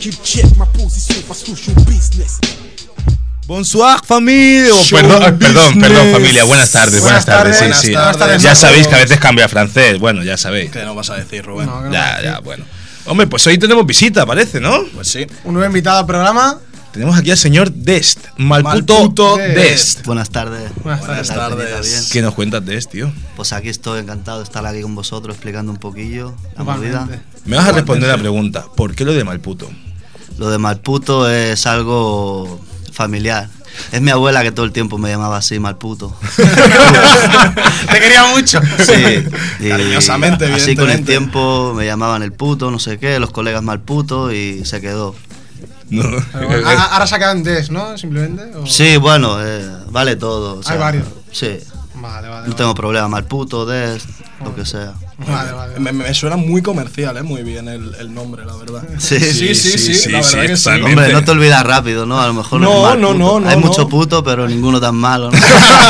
Bonsoir familia. Perdón, familia. Buenas tardes. Sí. Ya sabéis que a veces cambia a francés. Bueno, ya sabéis. ¿Qué no vas a decir, Rubén? No, Ya, bueno. Hombre, pues hoy tenemos visita, parece, ¿no? Pues sí. Un nuevo invitado al programa. Tenemos aquí al señor Dest. Malputo Dest. Buenas tardes. Buenas tardes. ¿Qué nos cuentas Dest, tío? Pues aquí estoy encantado de estar aquí con vosotros explicando un poquillo la movida. Me vas a responder la pregunta. ¿Por qué lo de Malputo? Lo de Malputo es algo familiar. Es mi abuela que todo el tiempo me llamaba así, Malputo. Te quería mucho. Sí. Cariñosamente, así con el evidentemente. tiempo me llamaban el puto, no sé qué, los colegas Malputo y se quedó. No. Bueno, ahora se quedan Des, ¿no? Simplemente. ¿O? Sí, bueno, vale todo. O sea, Hay varios. Sí. Vale. No tengo problema, Malputo, Des, lo que sea. Vale. Me suena muy comercial, muy bien el nombre, la verdad. Sí, la verdad que sí. totalmente. Hombre, no te olvidas rápido, ¿no? A lo mejor No. Hay mucho puto, pero ninguno tan malo, ¿no?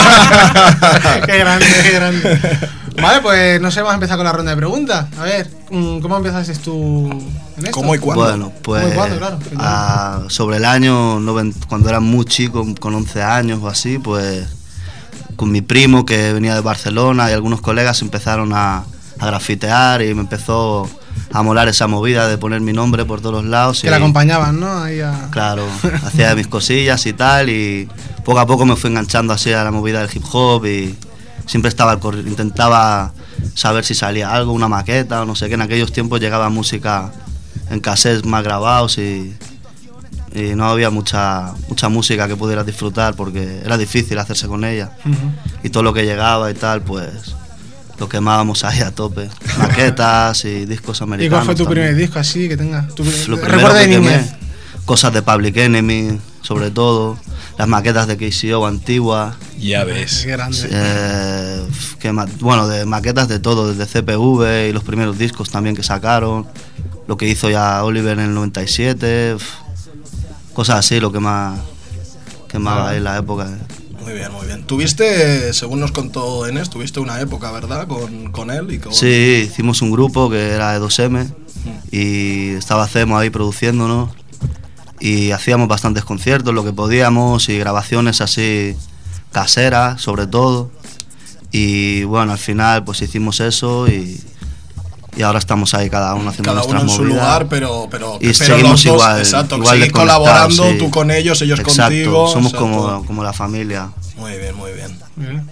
Qué grande. Vale, pues no sé, vamos a empezar con la ronda de preguntas. A ver, ¿cómo empezaste tú en esto? ¿Cómo y cuándo? Bueno, pues ¿Cómo y cuándo? Claro. Sobre el año, cuando era muy chico, con 11 años o así, pues con mi primo que venía de Barcelona y algunos colegas empezaron a grafitear y me empezó a molar esa movida de poner mi nombre por todos los lados. Que la acompañaban, ¿no? Ahí Claro, hacía mis cosillas y tal y poco a poco me fui enganchando así a la movida del hip hop y siempre intentaba saber si salía algo, una maqueta o no sé qué. En aquellos tiempos llegaba música en cassettes más grabados y no había mucha música que pudieras disfrutar porque era difícil hacerse con ella. Y todo lo que llegaba y tal, pues lo quemábamos ahí a tope. Maquetas y discos americanos. ¿Y cuál fue tu también. primer disco así que tengas? Lo primero Recuerda de que quemé, niñez. cosas de Public Enemy, sobre todo, las maquetas de KCO antiguas. Ya ves. Qué grande. Bueno, de maquetas de todo, desde CPV y los primeros discos también que sacaron, lo que hizo ya Oliver en el 97, cosas así, lo que más quemaba en la época. Muy bien. Tuviste, según nos contó Enes, tuviste una época, ¿verdad? Con él y con... Sí, hicimos un grupo que era de 2M y estaba Cemo ahí produciéndonos y hacíamos bastantes conciertos, lo que podíamos, y grabaciones así caseras, sobre todo. Y bueno, al final pues hicimos eso y ahora estamos ahí cada uno haciendo nuestras movidas. Cada uno en su lugar, pero seguimos los dos, igual. Exacto, igual seguís colaborando, sí. tú con ellos, ellos Exacto, contigo. somos exacto. como la familia. Muy bien. Bien.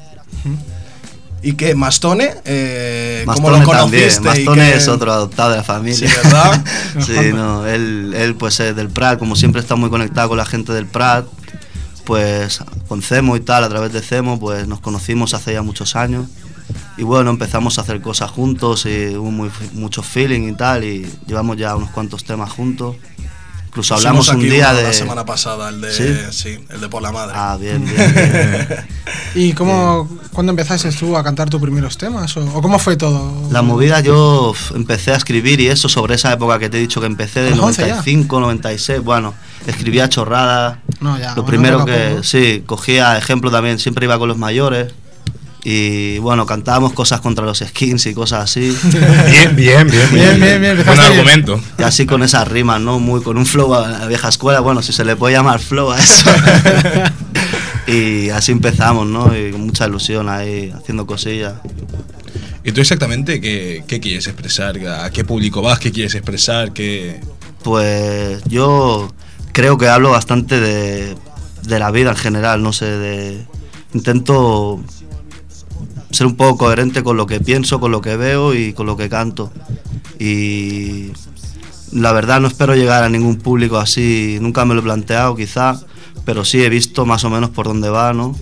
¿Y qué? ¿Mastone? ¿Cómo Mastone lo conociste? también. Mastone es otro adoptado de la familia. Sí, ¿verdad? Sí, no, él pues es del Prat, como siempre está muy conectado con la gente del Prat, pues con Cemo y tal, a través de Cemo, pues nos conocimos hace ya muchos años. Y bueno, empezamos a hacer cosas juntos y hubo mucho feeling y tal, y llevamos ya unos cuantos temas juntos. Incluso hablamos un día de... La semana pasada, el de Por la Madre. Ah, bien. ¿Y cuándo empezaste tú a cantar tus primeros temas? ¿O cómo fue todo? La movida, yo empecé a escribir y eso sobre esa época que te he dicho que empecé, del 95, 96, bueno, escribía chorradas. No, ya. Lo primero que, sí, cogía ejemplo también, siempre iba con los mayores. Y bueno, cantábamos cosas contra los skins y cosas así. Bien. Buen argumento. Y así con esas rimas, ¿no? Muy con un flow a la vieja escuela, bueno, si se le puede llamar flow a eso. Y así empezamos, ¿no? Y con mucha ilusión ahí, haciendo cosillas. ¿Y tú exactamente qué quieres expresar? ¿A qué público vas? ¿Qué quieres expresar? Pues yo creo que hablo bastante de la vida en general, no sé, intento ser un poco coherente con lo que pienso, con lo que veo y con lo que canto. Y la verdad no espero llegar a ningún público así, nunca me lo he planteado quizá, pero sí he visto más o menos por dónde va, ¿no?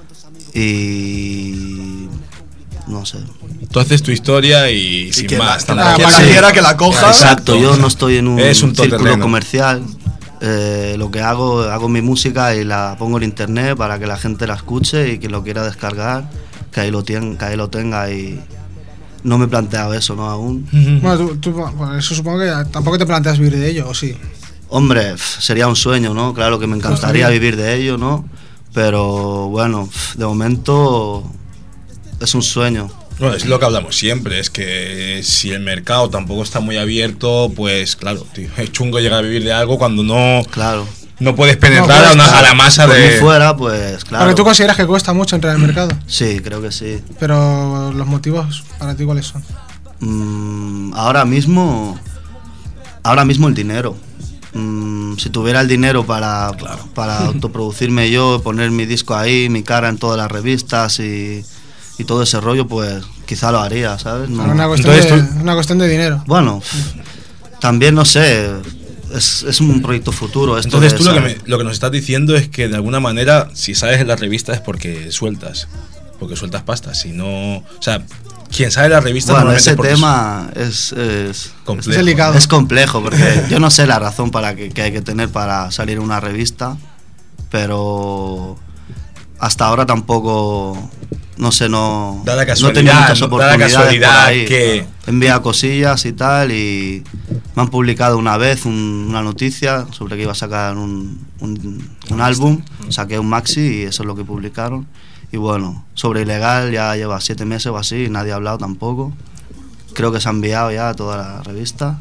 Y no sé. Tú haces tu historia y sin que más. Cualquiera que la coja. Exacto, yo no estoy en un círculo todoterreno comercial. Lo que hago mi música y la pongo en internet para que la gente la escuche y quien lo quiera descargar, que ahí lo tenga, y no me he planteado eso, ¿no? Aún. Bueno, tú por eso supongo que tampoco te planteas vivir de ello, ¿o sí? Hombre, sería un sueño, ¿no? Claro que me encantaría vivir de ello, ¿no? Pero bueno, de momento es un sueño. Bueno, es lo que hablamos siempre, es que si el mercado tampoco está muy abierto, pues claro, tío, es chungo llegar a vivir de algo cuando no, Claro. no puedes penetrar a la masa Por de... mí fuera, pues claro. Porque tú consideras que cuesta mucho entrar al mercado. Sí, creo que sí. Pero los motivos para ti, ¿cuáles son? Ahora mismo el dinero. Si tuviera el dinero para autoproducirme yo, poner mi disco ahí, mi cara en todas las revistas y todo ese rollo, pues quizá lo haría, ¿sabes? No. Una cuestión de dinero. Bueno, también no sé, es un proyecto futuro. Esto Entonces de, tú lo que nos estás diciendo es que de alguna manera, si sales en la revista es porque sueltas pasta, si no... O sea, quien sale en la revista... Bueno, normalmente ese porque tema es complejo. Es delicado. Es complejo, porque yo no sé la razón que hay que tener para salir en una revista, pero hasta ahora tampoco, no sé, no he tenido muchas oportunidades por ahí. Que he enviado cosillas y tal, y me han publicado una vez una noticia sobre que iba a sacar un álbum, saqué un maxi y eso es lo que publicaron. Y bueno, sobre Ilegal ya lleva 7 meses o así y nadie ha hablado tampoco. Creo que se ha enviado ya a toda la revista.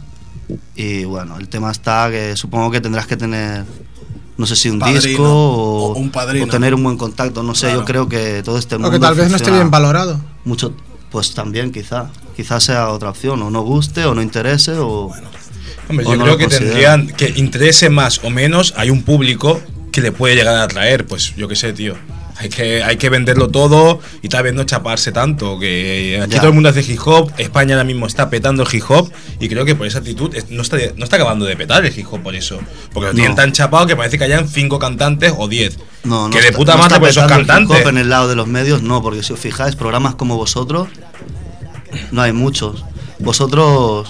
Y bueno, el tema está que supongo que tendrás que tener, no sé si un padrino, disco o un padrino, o tener un buen contacto, no sé, claro. Yo creo que todo este mundo... O que tal vez no esté bien valorado. Mucho, pues también quizás sea otra opción, o no guste, o no interese, o... Hombre, o yo no creo lo que considero. tendrían que interese más o menos, hay un público que le puede llegar a atraer, pues yo qué sé, tío. Hay que venderlo todo y tal vez no chaparse tanto, que aquí Ya. todo el mundo hace hip hop, España ahora mismo está petando el hip hop y creo que por esa actitud no está acabando de petar el hip hop por eso, porque lo No. tienen tan chapado que parece que hayan 5 cantantes o 10, No, que no de está- puta no madre está por esos petando el hip hop cantantes. en el lado de los medios, no, porque si os fijáis, programas como vosotros, no hay muchos. Vosotros,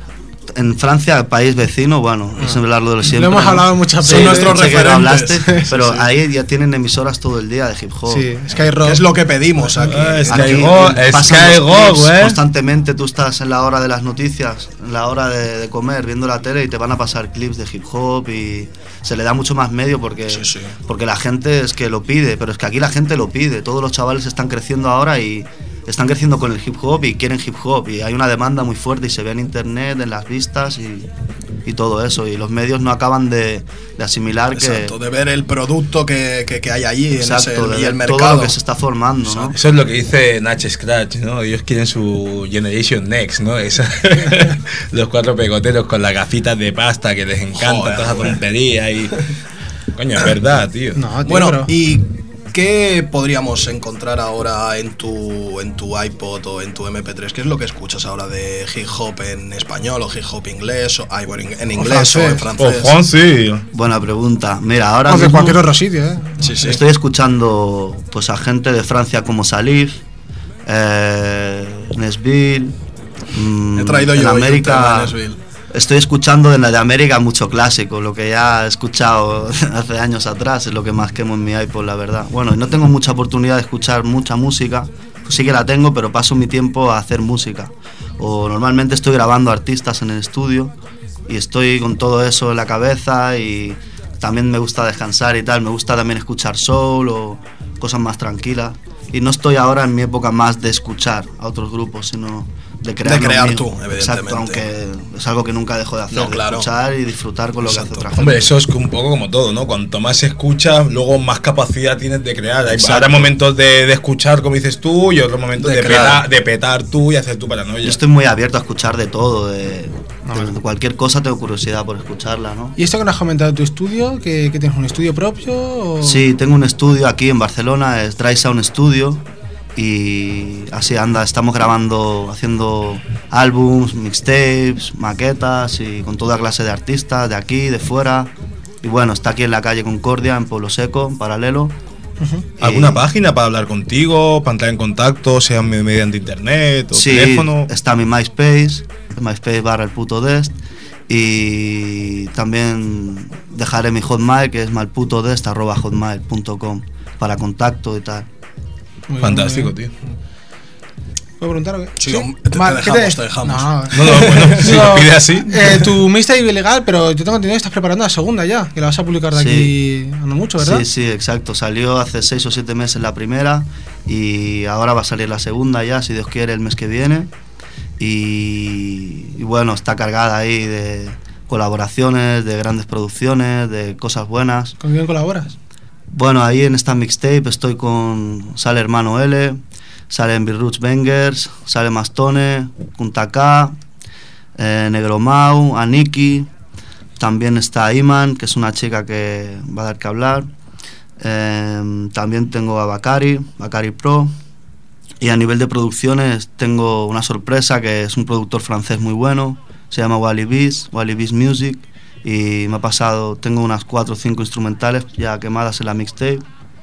en Francia, país vecino, bueno, es hablarlo de siempre. Lo hemos ¿no? hablado muchas Son veces. nuestros Sé que lo referentes. hablaste, pero Sí. ahí ya tienen emisoras todo el día de hip hop. Sí, Skyrock. ¿Qué es lo que pedimos aquí? Es Aquí Skyrock, pasan los Skyrock, clips güey. constantemente. Tú estás en la hora de las noticias, en la hora de comer, viendo la tele y te van a pasar clips de hip hop y se le da mucho más medio porque la gente es que lo pide, pero es que aquí la gente lo pide. Todos los chavales están creciendo ahora y están creciendo con el hip hop y quieren hip hop y hay una demanda muy fuerte y se ve en internet, en las vistas y todo eso, y los medios no acaban de asimilar Exacto, que... de ver el producto que hay allí Exacto, en de y ver el todo mercado. lo que se está formando, ¿no? Eso es lo que dice Nach Scratch, ¿no? Ellos quieren su Generation Next, ¿no? Los 4 pegoteros con las gafitas de pasta que les encanta, Joder, toda esa joder. tontería y... Coño, es verdad, tío. No, tío, Bueno, pero- ¿y qué podríamos encontrar ahora en tu iPod o en tu MP3? ¿Qué es lo que escuchas ahora de hip hop en español o hip hop inglés? En inglés o en francés. Oh, Juan, sí. Buena pregunta. Mira, ahora O de mismo cualquier otro sitio, ¿eh? Sí, sí. estoy escuchando pues a gente de Francia como Salif, Nesville. He traído en yo hoy un América. tema de Nesville. Estoy escuchando en la de América mucho clásico, lo que ya he escuchado hace años atrás, es lo que más quemo en mi iPod, la verdad. Bueno, y no tengo mucha oportunidad de escuchar mucha música, pues sí que la tengo, pero paso mi tiempo a hacer música. O normalmente estoy grabando artistas en el estudio y estoy con todo eso en la cabeza y también me gusta descansar y tal, me gusta también escuchar soul o cosas más tranquilas. Y no estoy ahora en mi época más de escuchar a otros grupos, sino de crear, De crear lo mío. tú, evidentemente. Exacto, aunque es algo que nunca dejo de hacer, No, claro. de escuchar y disfrutar con lo que hace Exacto. otra gente. Hombre, eso es un poco como todo, ¿no? Cuanto más escuchas, luego más capacidad tienes de crear. Exacto. Habrá momentos de escuchar, como dices tú, y otros momentos De de crear. petar tú y hacer tu paranoia. Yo estoy muy abierto a escuchar de todo, de cualquier cosa tengo curiosidad por escucharla, ¿no? ¿Y esto que nos has comentado de tu estudio? ¿Que tienes un estudio propio? O... Sí, tengo un estudio aquí en Barcelona, es Dry Sound Studio, y así anda, estamos grabando, haciendo álbums, mixtapes, maquetas y con toda clase de artistas de aquí, de fuera. Y bueno, está aquí en la calle Concordia, en Pueblo Seco, en paralelo. ¿Alguna página para hablar contigo, para entrar en contacto, sea mediante internet o Sí, teléfono? está mi MySpace, MySpace/elputodest, y también dejaré mi Hotmail, que es malputodest@hotmail.com, para contacto y tal. Muy bien, Fantástico, muy bien. tío. ¿Puedo preguntar o qué? Sí, te dejamos. No, bueno, si lo pide así. Tu mixtape ilegal, pero yo tengo entendido que estás preparando la segunda ya, que la vas a publicar de aquí no mucho, ¿verdad? Sí, exacto. Salió hace 6 o 7 meses la primera y ahora va a salir la segunda ya, si Dios quiere, el mes que viene. Y bueno, está cargada ahí de colaboraciones, de grandes producciones, de cosas buenas. ¿Con quién colaboras? Bueno, ahí en esta mixtape sale Hermano L, salen Birroots Bangers, sale Mastone, Kunta K, Negro Mau, Aniki, también está Iman, que es una chica que va a dar que hablar, también tengo a Bakari Pro, y a nivel de producciones tengo una sorpresa, que es un productor francés muy bueno, se llama Wally Beast Music, y me ha pasado, tengo unas 4 o 5 instrumentales ya quemadas en la mixtape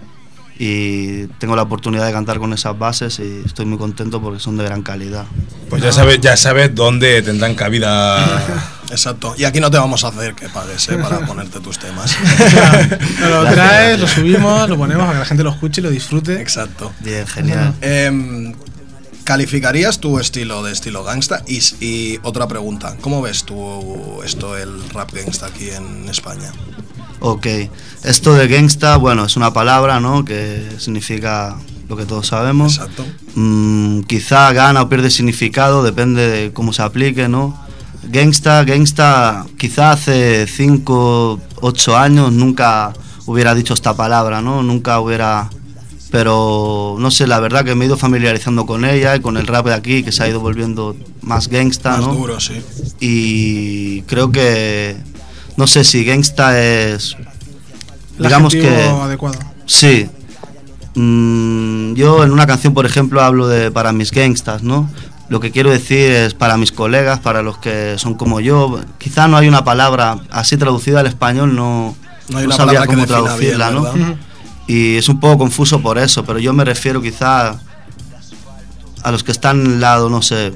y tengo la oportunidad de cantar con esas bases y estoy muy contento porque son de gran calidad. Pues ya sabes dónde tendrán cabida. Exacto, y aquí no te vamos a hacer que pagues para ponerte tus temas. Lo traes, lo subimos, lo ponemos para que la gente lo escuche y lo disfrute. Exacto. Bien, genial. ¿Calificarías tu estilo gangsta? Y otra pregunta, ¿cómo ves tú el rap gangsta aquí en España? Ok, esto de gangsta, bueno, es una palabra, ¿no?, que significa lo que todos sabemos. Exacto. Quizá gana o pierde significado, depende de cómo se aplique, ¿no? Gangsta, quizá hace 5, 8 años nunca hubiera dicho esta palabra, ¿no? Nunca hubiera... Pero no sé, la verdad que me he ido familiarizando con ella y con el rap de aquí, que se ha ido volviendo más gangsta, ¿no? Más duro, sí. Y creo que, no sé si gangsta es, digamos que adecuado. Sí. Yo en una canción, por ejemplo, hablo de para mis gangstas, ¿no? Lo que quiero decir es para mis colegas, para los que son como yo. Quizá no hay una palabra así traducida al español, no hay una sabía palabra cómo que defina traducirla, bien, ¿no? Y es un poco confuso por eso, pero yo me refiero quizá a los que están en el lado, no sé,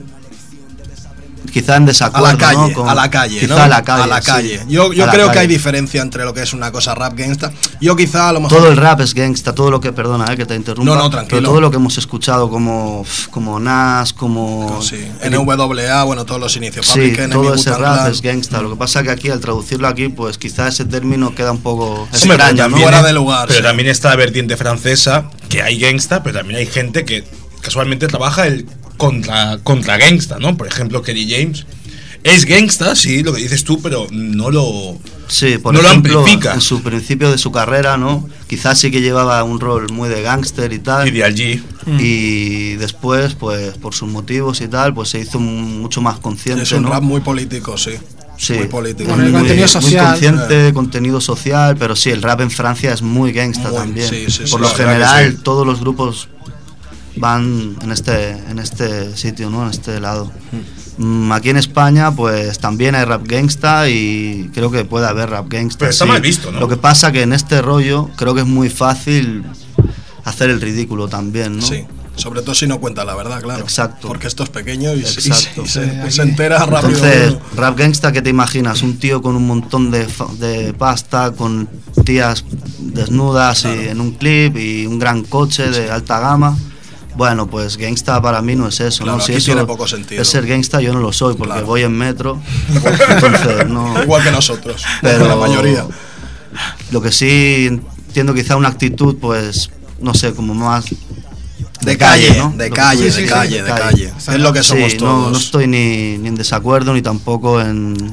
quizá en desacuerdo, a la calle, ¿no? a la calle, quizá ¿no? a la calle. Sí. Yo creo que hay diferencia entre lo que es una cosa rap gangsta. Yo quizá a lo mejor... Todo el rap es gangsta, todo lo que, perdona, que te interrumpa. No, tranquilo. Pero todo lo que hemos escuchado como Nas, como... Sí, NWA, bueno, todos los inicios. Sí, Public todo Enemy, ese Wu-Tang rap Clan. es gangsta. Lo que pasa que aquí, al traducirlo aquí, pues quizá ese término queda un poco Sí, extraño, pero ¿no? fuera de lugar. Pero sí. también está la vertiente francesa, que hay gangsta, pero también hay gente que casualmente trabaja el contra gangsta, ¿no? Por ejemplo, Kerry James es gangsta, sí, lo que dices tú, pero no lo... Sí, por no ejemplo, lo amplifica. en su principio de su carrera, ¿no? Quizás sí que llevaba un rol muy de gángster y tal. Ideal G. Y después, pues por sus motivos y tal, pues se hizo mucho más consciente, Es un ¿no? rap muy político, sí. Sí, Muy político. Bueno, el contenido social. muy consciente, contenido social, pero sí, el rap en Francia es muy gangsta Muy, también. sí, Por la lo verdad general, que sí. todos los grupos van en este sitio, ¿no? En este lado. Aquí en España, pues también hay rap gangsta y creo que puede haber rap gangsta. Pero está sí. mal visto, ¿no? Lo que pasa que en este rollo creo que es muy fácil hacer el ridículo también, ¿no? Sí. Sobre todo si no cuenta la verdad, claro. Exacto. Porque esto es pequeño y Exacto. se entera rápido. Entonces, rap gangsta, ¿qué te imaginas? Un tío con un montón de pasta, con tías desnudas Claro. y en un clip y un gran coche de alta gama. Bueno, pues gangsta para mí no es eso, Claro, ¿no? Si aquí eso tiene poco sentido. es ser gangsta, yo no lo soy porque Claro. voy en metro. Entonces, no. Igual que nosotros, Pero la mayoría. Lo que sí entiendo, quizá una actitud, pues, no sé, como más De calle, ¿no? de Lo que calle, tú de dices, calle, de calle. Es lo que somos sí, todos. no estoy ni en desacuerdo ni tampoco en...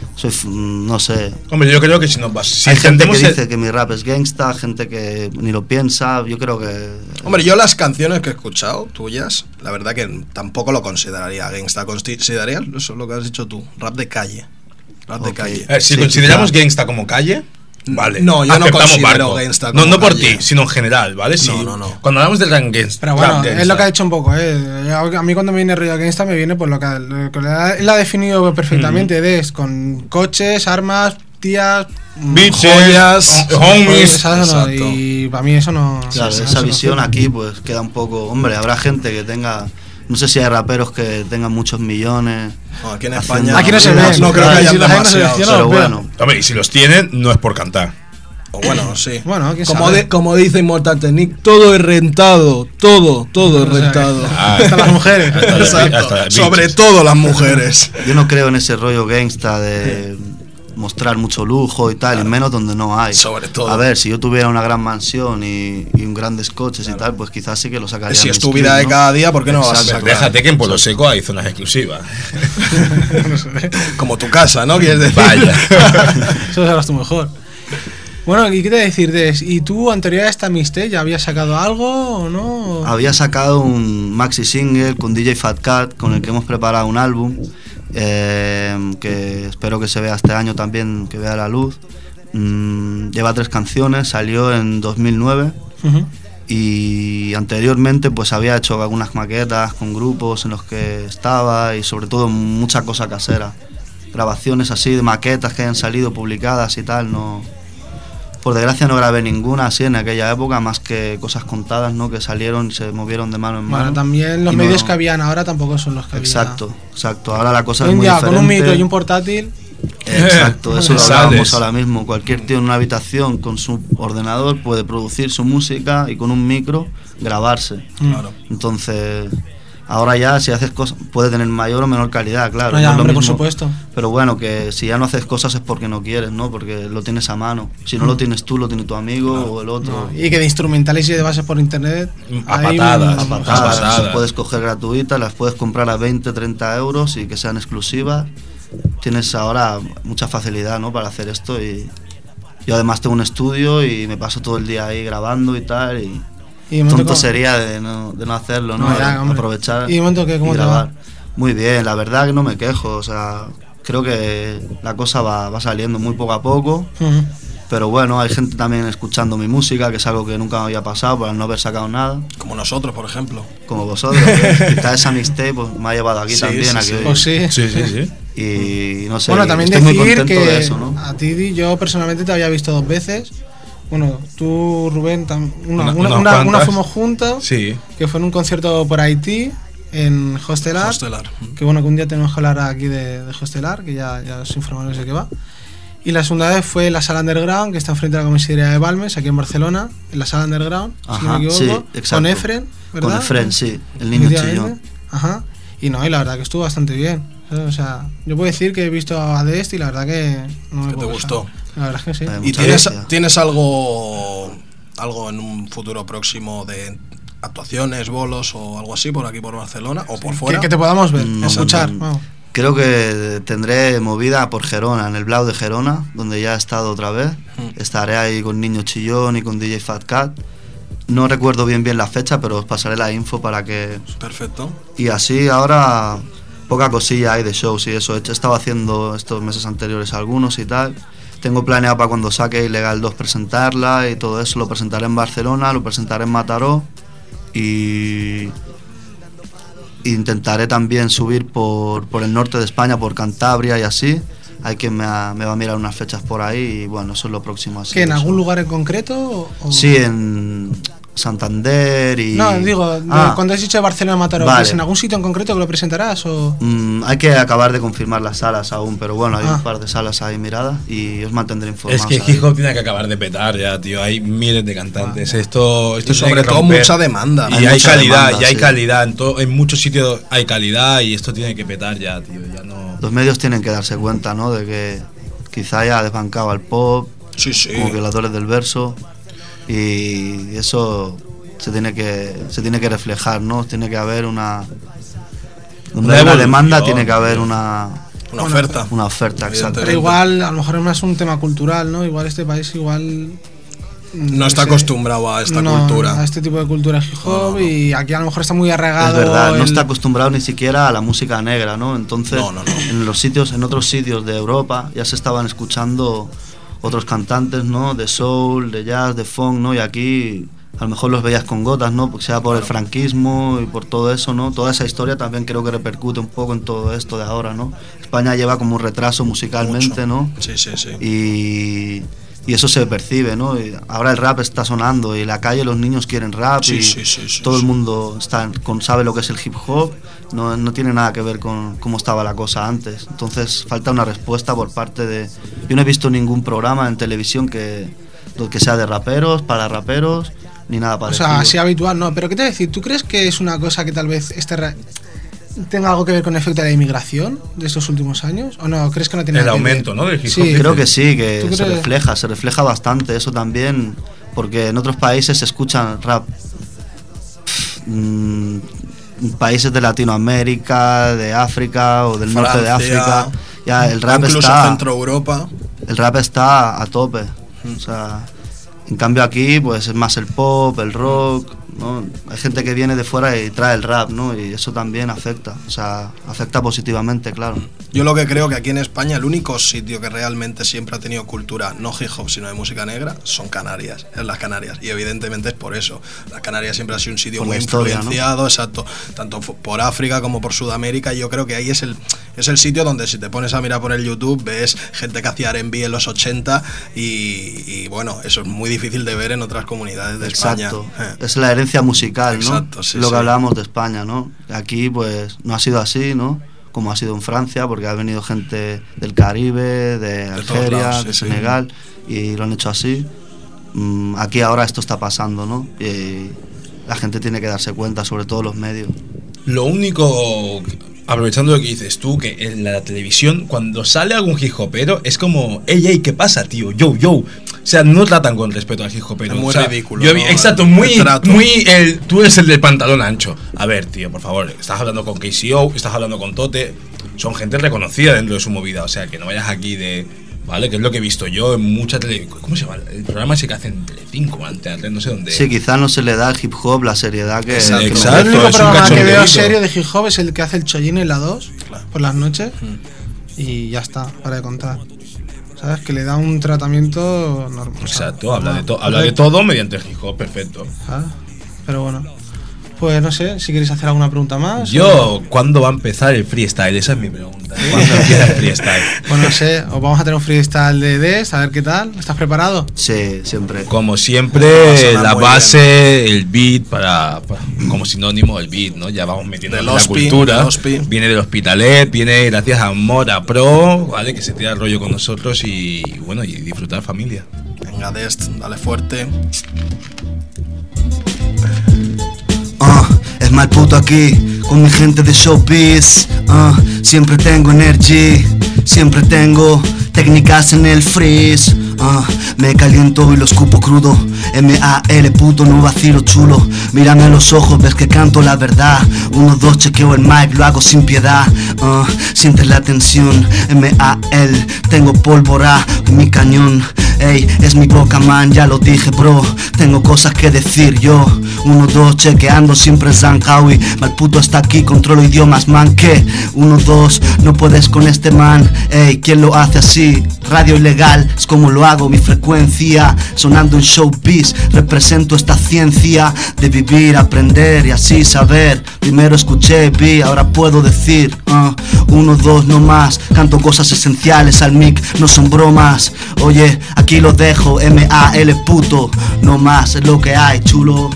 no sé. Hombre, yo creo que si nos vas... Si Hay gente que entendemos el- dice que mi rap es gangsta, gente que ni lo piensa. Yo creo que... Hombre, yo las canciones que he escuchado, tuyas, la verdad que tampoco lo consideraría gangsta. ¿Considerarías eso es lo que has dicho tú? Rap de calle. Rap de Ok. calle. Si Sí, consideramos quizá. gangsta como calle, vale. No, yo no aceptamos considero barco. gangsta No, como no por calle. ti, sino en general, ¿vale? Sí. No. Cuando hablamos del rap gangsta. Pero bueno, rap es lo gangsta. que ha dicho un poco, ¿eh? A mí cuando me viene rollo gangsta me viene por lo que él ha definido perfectamente, es con coches, armas, tías, Bitches, joyas, homies. ¿sabes? No, Exacto. y para mí eso no... Claro, eso esa no visión sirve. aquí pues queda un poco... Hombre, habrá gente que tenga... No sé si hay raperos que tengan muchos millones. No, aquí en haciendo- España Aquí no se ven. no creo que Si haya los hay, no se demasiados. seleccionan. Pero veo. bueno, Hombre, y si los tienen, no es por cantar. O bueno, sí. Bueno, quién sabe. Como dice Immortal Technique, todo es rentado. Todo es rentado. Hasta las mujeres. Exacto. Sobre todo las mujeres. Yo no creo en ese rollo gangsta de mostrar mucho lujo y tal, y menos donde no hay. Sobre todo. A ver, si yo tuviera una gran mansión y un grandes coches y tal, pues quizás sí que lo sacaría. Si es tu vida de cada día, ¿por qué no vas a sacar? Déjate que en Pueblo Seco hay zonas exclusivas. Como tu casa, ¿no? ¿Quieres decir? Vaya. Eso lo sabrás tú mejor. Bueno, ¿y qué te voy a decir, Des? ¿Y tú, anterior a esta mixtape, ya habías sacado algo o no? Había sacado un maxi single con DJ Fat Cat, con el que hemos preparado un álbum, que espero que se vea este año también, que vea la luz. Lleva 3 canciones, salió en 2009. Y anteriormente pues había hecho algunas maquetas con grupos en los que estaba, y sobre todo mucha cosa casera, grabaciones así de maquetas que hayan salido publicadas y tal. No, por desgracia no grabé ninguna así en aquella época, más que cosas contadas, ¿no? Que salieron y se movieron de mano en mano. Bueno, también los medios que habían ahora tampoco son los que exacto, había. Exacto, ahora la cosa es un muy diferente. Con un micro y un portátil. Exacto, eso lo hablábamos ahora mismo. Cualquier tío en una habitación con su ordenador puede producir su música y con un micro grabarse. Claro. Entonces, ahora ya si haces cosas puede tener mayor o menor calidad, claro. No, ya, no es lo hombre, mismo, por supuesto. Pero bueno, que si ya no haces cosas es porque no quieres, ¿no? Porque lo tienes a mano. Si no lo tienes tú, lo tiene tu amigo o el otro. No, y que de instrumentales y de bases por internet a patadas. Las puedes coger gratuitas, las puedes comprar a 20, 30 euros y que sean exclusivas. Tienes ahora mucha facilidad, ¿no? Para hacer esto, y yo además tengo un estudio y me paso todo el día ahí grabando y tal, y tonto sería de no hacerlo, ¿no? Ya, aprovechar ¿Y cómo grabar. Muy bien, la verdad que no me quejo, o sea, creo que la cosa va saliendo muy poco a poco. Pero bueno, hay gente también escuchando mi música, que es algo que nunca me había pasado por no haber sacado nada. Como nosotros, por ejemplo. Como vosotros. Quizás esa mixtape pues, me ha llevado aquí también. Sí, pues sí. Y no sé, bueno, también estoy muy decir contento que de eso, ¿no? a ti yo personalmente te había visto 2 veces. Bueno, tú, Rubén, una fuimos juntos, sí, que fue en un concierto por Haití, en Hostelar. Que bueno, que un día tenemos que hablar aquí de Hostelar, que ya os informaremos de qué va. Y la segunda vez fue en la Sala Underground, que está enfrente de la comisaría de Balmes, aquí en Barcelona, en la Sala Underground, si no me equivoco, sí, con Efren, ¿verdad? Con Efren, sí, el niño chillón. Ajá. Y no, y la verdad que estuvo bastante bien. O sea, yo puedo decir que he visto a Dest y la verdad que no me ¿Te gustó? La verdad es que sí. ¿Y tienes algo en un futuro próximo de actuaciones, bolos o algo así por aquí por Barcelona o por fuera? Que te podamos ver, escuchar. Vamos. Creo que tendré movida por Gerona, en el Blau de Gerona, donde ya he estado otra vez. Estaré ahí con Niño Chillón y con DJ Fat Cat. No recuerdo bien la fecha, pero os pasaré la info para que... Perfecto. Y así ahora poca cosilla hay de shows y eso. He estado haciendo estos meses anteriores algunos y tal. Tengo planeado para cuando saque Ilegal 2 presentarla y todo eso. Lo presentaré en Barcelona, lo presentaré en Mataró y... intentaré también subir por el norte de España, por Cantabria y así. Hay que me va a mirar unas fechas por ahí y bueno, eso es lo próximo. Así, ¿Que en algún lugar en concreto? ¿O? Sí, en Santander y... No, digo, cuando has dicho Barcelona Mataró, vale. ¿es en algún sitio en concreto que lo presentarás? O? Hay que acabar de confirmar las salas aún, pero bueno, hay un par de salas ahí miradas y os mantendré informados. Es que hip hop tiene que acabar de petar ya, tío. Hay miles de cantantes. Esto y sobre todo mucha demanda. Y hay calidad, demanda, y hay calidad. En muchos sitios hay calidad y esto tiene que petar ya, tío. Ya no... Los medios tienen que darse cuenta, ¿no? De que quizá haya desbancado al pop, como violadores del verso, y eso se tiene que reflejar, ¿no? Tiene que haber una demanda, tiene que haber una oferta. Una oferta, exacto. Pero igual, a lo mejor es más un tema cultural, ¿no? Igual este país no está acostumbrado a esta cultura. A este tipo de cultura hip hop, y aquí a lo mejor está muy arraigado. Es verdad, no está acostumbrado ni siquiera a la música negra, ¿no? Entonces, en otros sitios de Europa ya se estaban escuchando otros cantantes, ¿no? De soul, de jazz, de funk, ¿no? Y aquí a lo mejor los veías con gotas, ¿no? Porque sea por el franquismo y por todo eso, ¿no? Toda esa historia también creo que repercute un poco en todo esto de ahora, ¿no? España lleva como un retraso musicalmente, ¿no? Sí. Y eso se percibe, ¿no? Y ahora el rap está sonando y en la calle los niños quieren rap todo el mundo sabe lo que es el hip hop, no tiene nada que ver con cómo estaba la cosa antes. Entonces falta una respuesta por parte de... Yo no he visto ningún programa en televisión que lo que sea de raperos, para raperos, ni nada parecido. O sea, así habitual, no. Pero ¿qué te voy a decir? ¿Tú crees que es una cosa que tal vez tenga algo que ver con el efecto de la inmigración de estos últimos años? ¿O no? ¿Crees que no tiene nada que ver? El aumento, ¿no? Del hip hop. Sí. Creo que sí, que se refleja bastante eso también, porque en otros países se escuchan rap. Países de Latinoamérica, de África o del Francia, norte de África, ya el rap incluso está, Centro Europa. el rap está a tope. O sea, en cambio aquí pues es más el pop, el rock, ¿no? Hay gente que viene de fuera y trae el rap, ¿no? Y eso también afecta, o sea, afecta positivamente, claro. Yo lo que creo que aquí en España el único sitio que realmente siempre ha tenido cultura, no hip hop, sino de música negra, son Canarias, en las Canarias. Y evidentemente es por eso. Las Canarias siempre ha sido un sitio Por muy la historia, influenciado, ¿no? Exacto, tanto por África como por Sudamérica. Y yo creo que ahí es el sitio donde si te pones a mirar por el YouTube ves gente que hacía R&B en los 80 y bueno, eso es muy difícil de ver en otras comunidades de Exacto. España. Es la herencia musical, ¿no? Exacto, sí, lo que sí. hablábamos de España, ¿no? Aquí pues no ha sido así, ¿no? Como ha sido en Francia, porque ha venido gente del Caribe, de Algeria, lados, sí, de sí. Senegal, y lo han hecho así. Aquí ahora esto está pasando, ¿no? Y la gente tiene que darse cuenta, sobre todo los medios. Lo único, aprovechando lo que dices tú, que en la televisión, cuando sale algún hip hopero, es como, ey, ¿qué pasa, tío? Yo. O sea, no tratan con respeto al hip hopero. Es muy o sea, ridículo, ¿no? El Exacto, muy trato. tú eres el del pantalón ancho. A ver, tío, por favor, estás hablando con KCO, estás hablando con Tote, son gente reconocida dentro de su movida, o sea, que no vayas aquí de... ¿Vale? Que es lo que he visto yo en mucha televisión. ¿Cómo se llama? El programa ese que hacen en Telecinco, Antena 3, no sé dónde. Sí, quizás no se le da al hip hop la seriedad que... Exacto. que Exacto. El merece. único es un programa que cachondeíto. veo serio de hip hop es el que hace el Chollín en la 2 por las noches y ya está, para de contar. ¿Sabes? Que le da un tratamiento normal. Exacto, habla de todo mediante el hip hop, perfecto. ¿Sabes? Pero bueno, pues no sé, si queréis hacer alguna pregunta más. Yo, ¿cuándo va a empezar el freestyle? Esa es mi pregunta. ¿Cuándo empieza el freestyle? Bueno, no sé, os vamos a tener un freestyle de Des, a ver qué tal. ¿Estás preparado? Sí, siempre. Como Va siempre, a sonar la muy base, el beat, como sinónimo el beat, ¿no? Ya vamos metiendo en la cultura. Viene del Hospitalet, viene gracias a Mora Pro, ¿vale? Que se tira el rollo con nosotros y bueno, y disfrutar familia. Venga, Dest, dale fuerte. Es mal puto aquí, con mi gente de showbiz. Siempre tengo energy, siempre tengo técnicas en el freeze. Me caliento y lo escupo crudo. M.A.L. puto, no vacilo chulo. Mírame a los ojos, ves que canto la verdad. 1, 2, chequeo el mic, lo hago sin piedad. Sientes la tensión. M.A.L. tengo pólvora en mi cañón. Ey, es mi boca, man, ya lo dije, bro. Tengo cosas que decir yo. 1, 2, chequeando siempre Zanjawi. Mal puto está aquí, controlo idiomas, man. ¿Qué? 1, 2, no puedes con este man. Ey, ¿quién lo hace así? Radio ilegal, es como lo hago, mi frecuencia. Sonando en showbiz, represento esta ciencia de vivir, aprender y así saber. Primero escuché, vi, ahora puedo decir 1, 2, no más. Canto cosas esenciales al mic, no son bromas. Oye, aquí lo dejo, M.A.L. puto. No más, es lo que hay, chulo.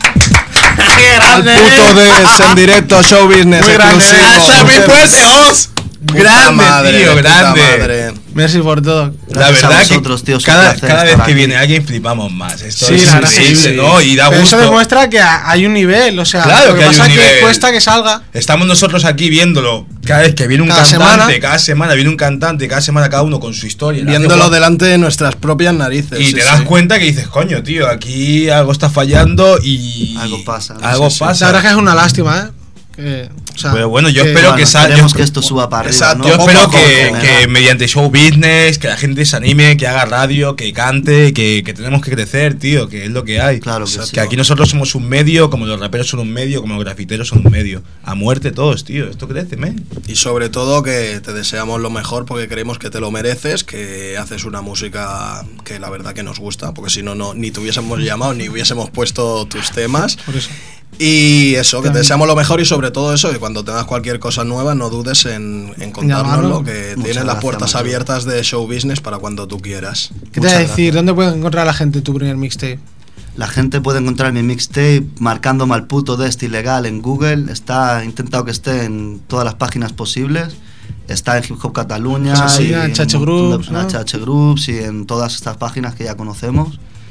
Al puto Dest en directo, show business Muy grande, exclusivo. muy fuerte, Os. Grande, tío, grande. Merci por todo. La Gracias a verdad vosotros, que tío, es un cada placer vez estar que aquí. viene alguien flipamos más. Esto Sí, es la verdad, increíble, sí. ¿no? Y da Pero eso gusto. demuestra que hay un nivel, o sea, Claro lo que que hay pasa un es que nivel. cuesta que salga. Estamos nosotros aquí viéndolo. Cada vez que viene un Cada cantante, semana. cada semana viene un cantante, cada semana cada uno con su historia. la hace Viéndolo guapa. delante de nuestras propias narices. Y sí, te das sí. cuenta que dices, coño, tío, aquí algo está fallando y. Algo pasa, ¿no? Algo Sí, sí. La pasa. verdad es que es una lástima, ¿eh? O sea, Pero bueno, yo espero Bueno, que salga. esperemos que esto suba para arriba, Exacto. ¿no? Yo Poco espero a poco, que general. mediante show business, que la gente se anime, que haga radio, que cante, que tenemos que crecer, tío, que es lo que hay. Claro que O sea, sí. que aquí nosotros somos un medio, como los raperos son un medio, como los grafiteros son un medio. A muerte todos, tío. Esto crece, men. Y sobre todo que te deseamos lo mejor porque creemos que te lo mereces, que haces una música que la verdad que nos gusta, porque si no, ni te hubiésemos llamado ni hubiésemos puesto tus temas. por eso. Y eso, que te deseamos lo mejor y sobre todo eso, que cuando tengas cualquier cosa nueva no dudes en contárnoslo, Llamarlo. que Muchas tienes las gracias, puertas Manuel. abiertas de show business para cuando tú quieras. ¿Qué te voy a decir? ¿Dónde puede encontrar la gente tu primer mixtape? La gente puede encontrar mi mixtape marcando Malputo Dest ilegal en Google. Está intentado que esté en todas las páginas posibles. Está en Hip Hop Cataluña, Sí, y en HH un montón Groups, de- ¿no? en HH Groups y en todas estas páginas que ya conocemos.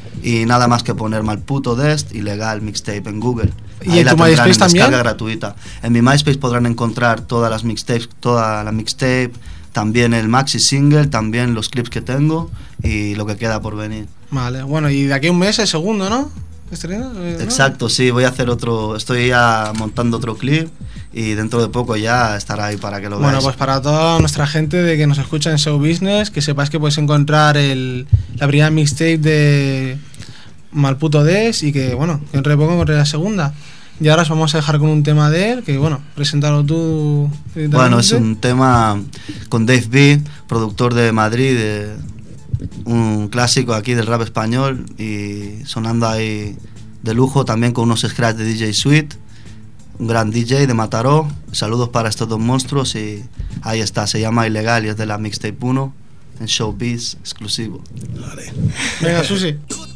y nada más que poner Malputo Dest Ilegal Mixtape en Google. ¿Y ahí en la tu tendrán MySpace en también? descarga gratuita. En mi MySpace podrán encontrar todas las mixtapes, toda la mixtape, también el maxi single, también los clips que tengo y lo que queda por venir. Vale, bueno, y de aquí a un mes el segundo, ¿no? ¿Estrena? ¿No? Exacto, sí, voy a hacer otro, estoy ya montando otro clip y dentro de poco ya estará ahí para que lo veáis. Bueno, pues para toda nuestra gente de que nos escucha en Show Business, que sepáis que podéis encontrar la primera mixtape de Malputo Des y que, bueno, que dentro de poco encontré la segunda. Y ahora os vamos a dejar con un tema de él, que, bueno, preséntalo tú. Bueno, es un tema con Dave B, productor de Madrid, un clásico aquí del rap español y sonando ahí de lujo, también con unos scratch de DJ Sweet, un gran DJ de Mataró. Saludos para estos dos monstruos y ahí está, se llama Ilegal y es de la Mixtape 1 en Showbiz exclusivo. Vale. Venga, Susi.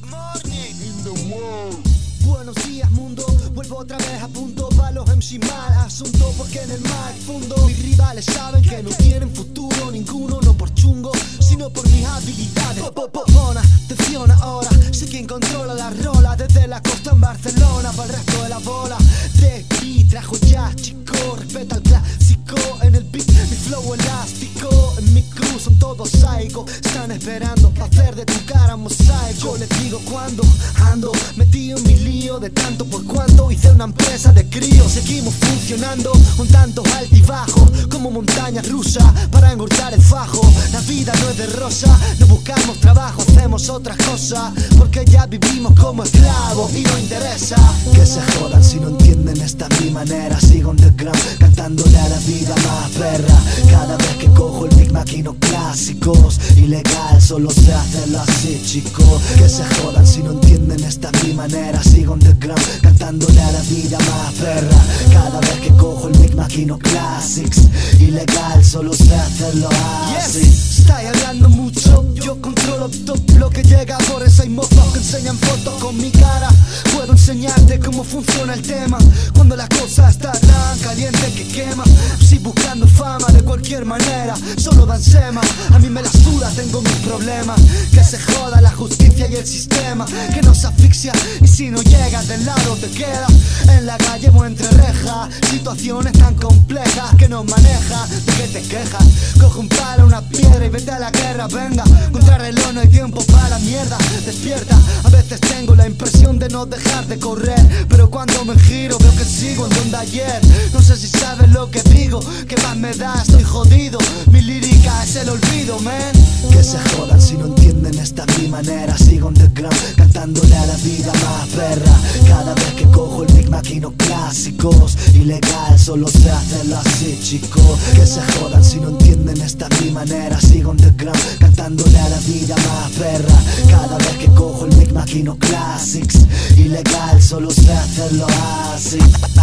Buenos días mundo, vuelvo otra vez a punto para los MC mal asunto porque en el mal fundo mis rivales saben que no tienen futuro ninguno, no por chungo sino por mis habilidades. Pon atención ahora, sé quien controla la rola desde la costa en Barcelona para el resto de la bola. Trepi trajo jazz chico, respeta el clásico en el beat, mi flow elástico en mi crew son todos psycho, están esperando para hacer de tu cara mosaico. Yo les digo cuando ando metido en mi lío de tanto por cuanto hice una empresa de críos, seguimos funcionando un tanto altibajo como montaña rusa para engordar el fajo. La vida no es de rosa, no buscamos trabajo, hacemos otras cosas porque ya vivimos como esclavos y no interesa. Que se jodan si no entienden esta es mi manera, sigo underground cantándole a la vida más perra. Cada vez que cojo el mic maquino clásicos, ilegal solo sé hacerlo así chicos. Que se jodan si no entienden esta es mi manera, sigo underground cantándole a la vida más perra. Cada vez que cojo el mic maquino classics, ilegal solo sé hacerlo así. Yes, estáis hablando mucho, yo controlo todo lo que llega por esa mozos que enseñan fotos con mi cara. Puedo enseñarte cómo funciona el tema cuando la cosa está tan caliente que quema. Si buscando fama de cualquier manera solo dan sema, a mí me la suda, tengo mis problemas. Que se joda la justicia y el sistema que nos asfixia y si no llegas del lado te quedas en la calle o entre rejas. Situaciones tan complejas que nos maneja, ¿de qué te quejas? Coge un palo, una piedra y vete a la guerra, venga. Contra reloj no hay tiempo para la mierda, despierta. A veces tengo la impresión de no dejar de correr, pero cuando me giro veo que sigo en donde ayer. No sé si sabes lo que digo, que más me da, estoy jodido. Mi lírica es el olvido, man. Que se jodan si no entienden esta es mi manera, sigo underground cantándole a la vida más perra. Cada vez que cojo el mic maquino clásicos, ilegal solo sé hacerlo así chico. Que se jodan si no entienden esta es mi manera, sigo underground cantándole a la vida más perra. Cada vez que cojo el mic maquino classics, ilegal solo sé hacerlo así.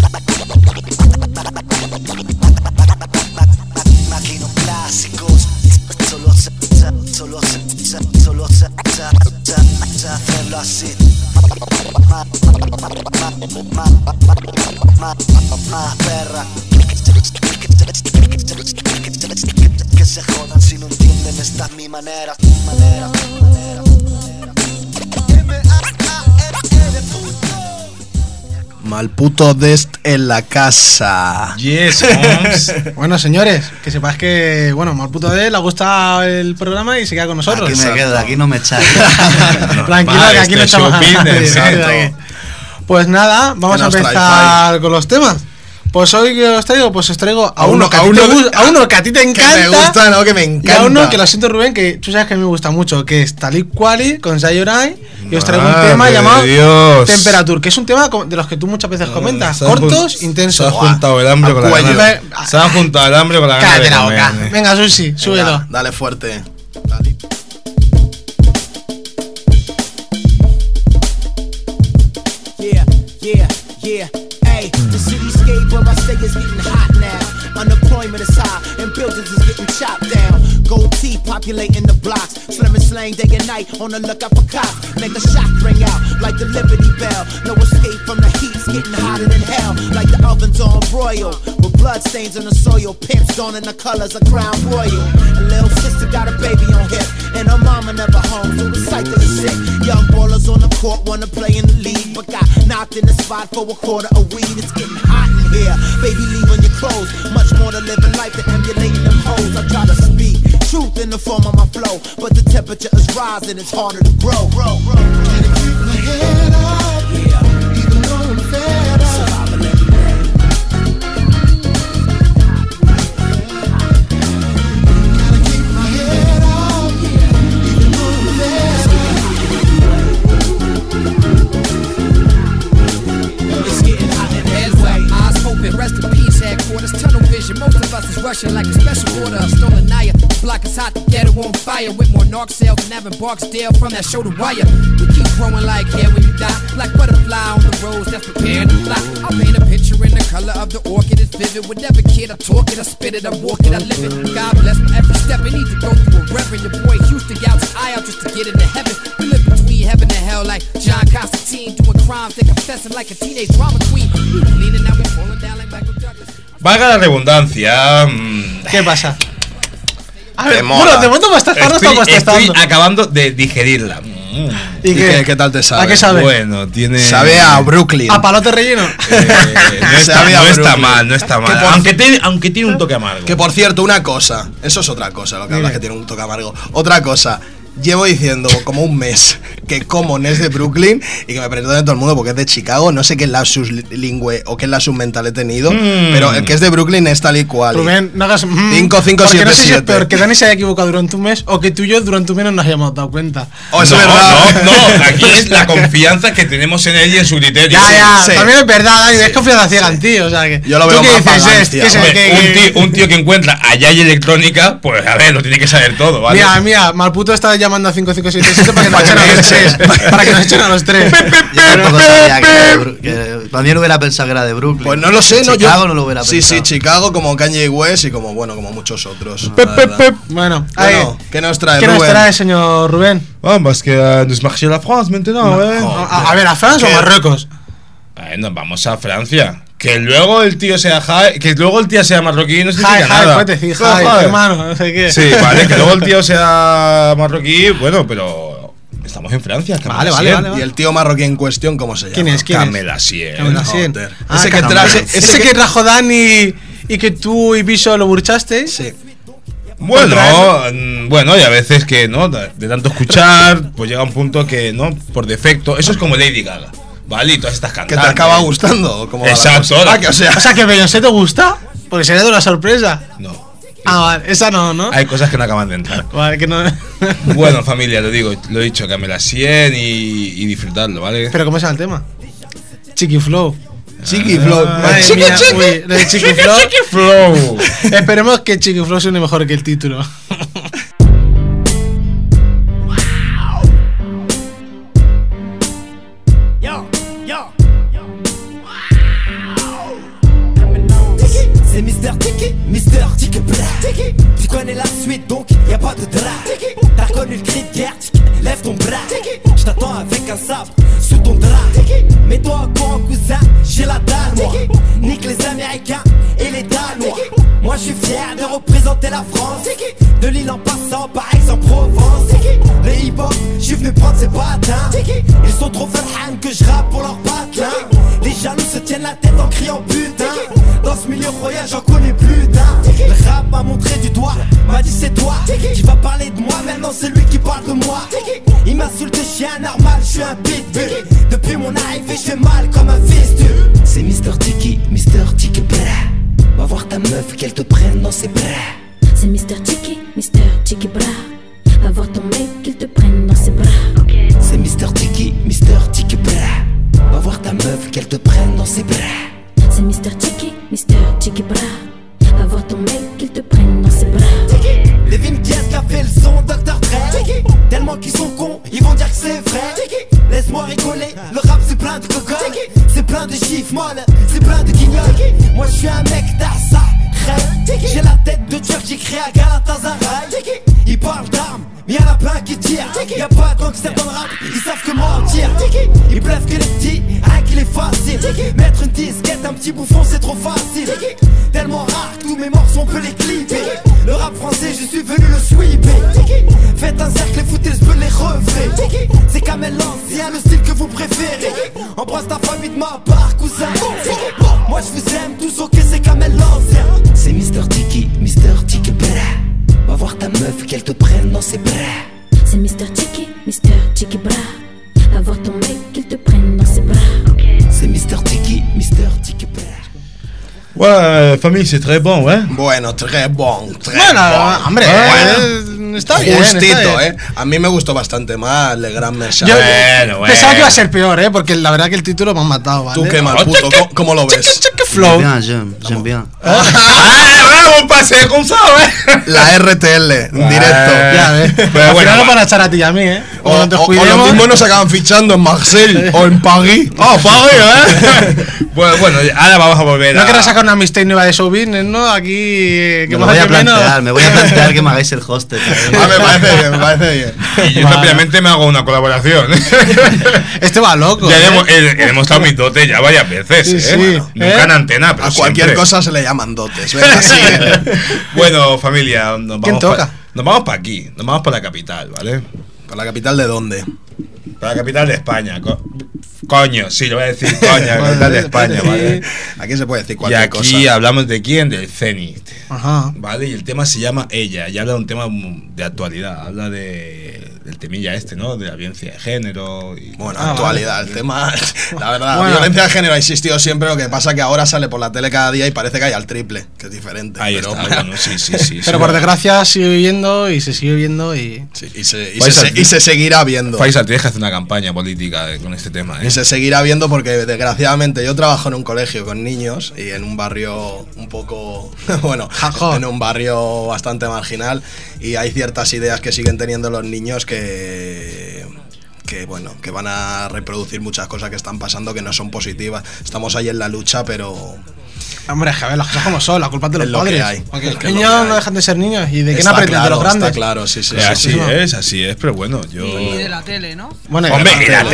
Maquino clásicos, solo sé hacerlo así. Más perra. Que se jodan si no entienden esta es mi manera. Malputo Dest en la casa. Yes, Holmes. Bueno, señores, que sepáis que, bueno, Malputo Des le gusta el programa y se queda con nosotros. Aquí me quedo, aquí no me echáis. Tranquilo, Vale, que aquí no este echamos a show nadie. business, Pues nada, vamos Que a nos empezar con los temas. Pues hoy que os traigo, pues os traigo a uno que a ti te encanta. Que me gusta, no, que me encanta. Y a uno que lo siento, Rubén, que tú sabes que a mí me gusta mucho, que es Talib Kweli con Zayorai. Y os traigo un Madre tema de llamado Dios. Temperature, que es un tema de los que tú muchas veces comentas. Se ha Cortos, Se intensos. ha juntado el hambre con la cuello. gana. Se ha juntado el hambre con la gana. Cállate de la comer, boca. Venga, Susi, súbelo. Venga, dale fuerte. Yeah. Hey, the cityscape where I stay is getting hot now. Unemployment is high and buildings is getting chopped down. Gold teeth populating the blocks. Slim and slang day and night on the lookout for cops. Make a shock ring out like the Liberty Bell. No escape from the heat, it's getting hotter than hell. Like the ovens on broil with blood stains on the soil, pimps donning the colors of Crown Royal. A little sister got a baby on hip, and her mama never home, so the cycle is sick. Young ballers on the court wanna play in the league, but got knocked in the spot for a quarter of weed. It's getting hot in here, baby leave on your clothes. Much more to living life than emulating them hoes. I try to speak truth in the form of my flow, but the temperature is rising, it's harder to grow. Gotta keep my head up, yeah, even though I'm fed up. Survival every day. Gotta keep my head up, yeah, even though I'm fed up. It's getting hot in headway. Eyes open, rest in peace, headquarters, tunnel vision. Most of us is rushing like a special order of stolen Naya. Block is hot, the ghetto on fire. With more narc sales than Evan Barksdale from that shoulder wire. We keep growing like hair when you die. Like butterfly on the rose that's preparing to fly. I'll paint a picture in the color of the orchid. It's vivid. Whatever kid, I talk it, I spit it, I walk it, I live it. God bless my every step. I need to go through a reverend. Your boy Houston gouts his eye out just to get into heaven. We live between heaven and hell like John Constantine. Doing crimes, they confessing like a teenage drama queen. We leaning out, we falling down like Michael Douglas. Valga la redundancia. ¿Qué pasa? A ver, bueno, de momento estoy acabando de digerirla. ¿Y qué tal te sabe? ¿A qué sabe? Bueno, tiene... Sabe a Brooklyn. ¿A palote relleno? No está mal. Aunque tiene un toque amargo. Que por cierto, una cosa. Eso es otra cosa, lo que hablas que tiene un toque amargo. Otra cosa. Llevo diciendo como un mes que Common es de Brooklyn y que me perdone todo el mundo porque es de Chicago. No sé qué lapsus lingüe o qué lapsus mental he tenido, pero el que es de Brooklyn es tal y cual. Rubén, no hagas 5577. No sé si es peor que Dani se haya equivocado durante un mes o que tú y yo durante un mes no nos hayamos dado cuenta. Oh, eso es verdad. No, aquí es la confianza que tenemos en él y en su criterio. Ya, también es verdad, Dani, es confianza ciega en ti, o sea que... Yo lo veo más vagancia. Un tío que encuentra a Yay Electrónica, pues a ver, lo tiene que saber todo, ¿vale? Mira, Malputo está llamando a 5577 para que nos echen a los tres. Para que nos echen a los tres. Yo tampoco sabía que también hubiera pensado que era de Brooklyn. Pues no lo sé, no, Chicago no lo hubiera pensado. Sí, Chicago, como Kanye West y como muchos otros. Bueno, ¿qué nos trae, Rubén? ¿Qué nos trae, señor Rubén? Vamos, que nos marche la France maintenant, A ver, ¿a Francia o Marruecos? Bueno, vamos a Francia. Que luego el tío sea marroquí no significa nada. Hermano, no sé qué. Sí, vale, que luego el tío sea marroquí, bueno, pero estamos en Francia. Vale. ¿Y el tío marroquí en cuestión cómo se llama? ¿Quién es? Camelasien. Ese que trajo Dani y que tú y Biso lo burchasteis. Sí. Bueno, y a veces que no, de tanto escuchar, pues llega un punto que no, por defecto, eso es como Lady Gaga. Vale, y todas estas cantantes. ¿Que te acaba gustando? ¿Cómo exacto. O sea, que Beyoncé te gusta, porque sería de una sorpresa. No. Vale, esa no. Hay cosas que no acaban de entrar. Vale, que no. Bueno, familia, lo he dicho, que me la siguen y disfrutarlo, ¿vale? Pero ¿cómo es el tema? Chiqui Flow. Chiqui Flow. Chiqui Flow. Esperemos que Chiqui Flow suene mejor que el título. C'est Mister Tiki, Mister Tiki Bra. Tu connais la suite donc y'a pas de drap. T'as reconnu le cri de guerre, lève ton bras. J't'attends avec un sabre sous ton drap. Mets-toi au courant cousin, j'ai la dalle moi. Nique les Américains et les Danois. Moi je suis fier de représenter la France. De l'île en passant par Aix-en-Provence. Le hip-hop, je suis venu prendre ses patins. Ils sont trop farhan que je rappe pour leur patelin. Les jaloux se tiennent la tête en criant putain. Dans ce milieu royal j'en connais plus d'un. Le rap m'a montré du doigt, m'a dit c'est toi qui va parler de moi, maintenant c'est lui qui parle de moi. Il m'insulte chien normal, je suis un pitbull. Depuis mon arrivée je fais mal comme un fistule. C'est Mister Tiki Bra. Va voir ta meuf qu'elle te prenne dans ses bras. C'est Mister Tiki Bra. Va voir ton mec qu'il te prenne dans ses bras. C'est Mister Tiki Bra. Va voir ta meuf qu'elle te prenne dans ses bras. C'est Mister Tiki Bra. Va voir ton mec qu'il te prenne dans ses bras. Levin Diaz qui a fait le son Dr. Dre. Tellement qu'ils sont cons, ils vont dire que c'est vrai. Laisse-moi rigoler, le rap c'est plein de cocoles. C'est plein de chiffres molles, c'est plein de guignols. Moi je suis un mec d'Arsa, j'ai la tête de Turc, j'ai créé à Galatasaray. Ils parlent d'armes, mais y'en a plein qui tirent. Y'a pas de gangsters dans le rap, ils savent que mentir. Ils bluffent que les petits, rien qu'il est facile. Mettre une disquette, un petit bouffon c'est trop facile. Tellement rare les morceaux on peut les clipper. Le rap français je suis venu le sweeper. Faites un cercle et foutez ce les refrais. C'est Kamel l'ancien, le style que vous préférez. Embrasse ta famille de ma part cousin. Moi je vous aime tous, ok c'est Kamel l'ancien. C'est Mr. Tiki Bra. Va voir ta meuf qu'elle te prenne dans ses bras. C'est Mr. Tiki Bra. Va voir ton mec qu'il te prenne dans ses bras. C'est Mr. Tiki Bra. Ouais, famille, c'est très bon, ouais. Bueno, très bon, très Bueno, bon. hombre, está bien. Justito, está bien. A mí me gustó bastante más Le Grand Merchant. Yo Bueno. pensaba que iba a ser peor, porque la verdad que el título me ha matado, ¿vale? Tú qué mal puto, ¿cómo lo ves? Cheque flow. J'aime bien. ¡Ah, un paseo con ¿sabes? La RTL, en directo. Ya ves. Pero Al bueno, final no va. van a echar a ti y a mí, ¿eh? O, Como no te o cuidemos. lo mismo nos acaban fichando en Marseille o en París. Oh, Pablo, ¿eh? Bueno, ahora vamos a volver No a... querrás sacar una mixtape nueva de show business, ¿no? Aquí que Me voy a plantear que me hagáis el hostel. Me parece bien. Y yo rápidamente me hago una colaboración. Este va loco. Ya he demostrado mis dotes ya varias veces, Sí, ¿eh? sí. Bueno, nunca en antena, pero A cualquier siempre. cosa se le llaman dotes. Venga, sigue. Bueno, familia, nos ¿Quién vamos toca? nos vamos para aquí, nos vamos para la capital, ¿vale? ¿Para la capital de dónde? Para la capital de España. Coño, sí, lo voy a decir, coño, la capital de España, ¿vale? Aquí se puede decir Y cualquier aquí cosa. hablamos de quién, del Zenit. Ajá. ¿Vale? Y el tema se llama Ella, y habla de un tema de actualidad, habla del temilla este, ¿no? De la violencia de género. Y, Bueno, actualidad, el tema. La verdad, Bueno. la violencia de género ha existido siempre. Lo que pasa que ahora sale por la tele cada día y parece que hay al triple, que es diferente. ahí pero, está, bueno, sí. Pero por desgracia sigue viviendo y se sigue viendo y... sí, Faisal, y se seguirá viendo. Faisal, tienes que hacer una campaña política con este tema, ¿eh? Y se seguirá viendo porque desgraciadamente yo trabajo en un colegio con niños y en un barrio un poco, bueno, Jajón. en un barrio bastante marginal y hay ciertas ideas que siguen teniendo los niños que bueno, que van a reproducir muchas cosas que están pasando que no son positivas. Estamos ahí en la lucha, pero Hombre, a ver, las cosas como son, la culpa es de los Es lo que padres. hay, Porque es los que es lo niños que hay. no dejan de ser niños. ¿Y de qué está no aprenden de los claro, grandes? está claro, sí. Así es, pero bueno, yo... Y de la tele, ¿no? Bueno, Hombre, y la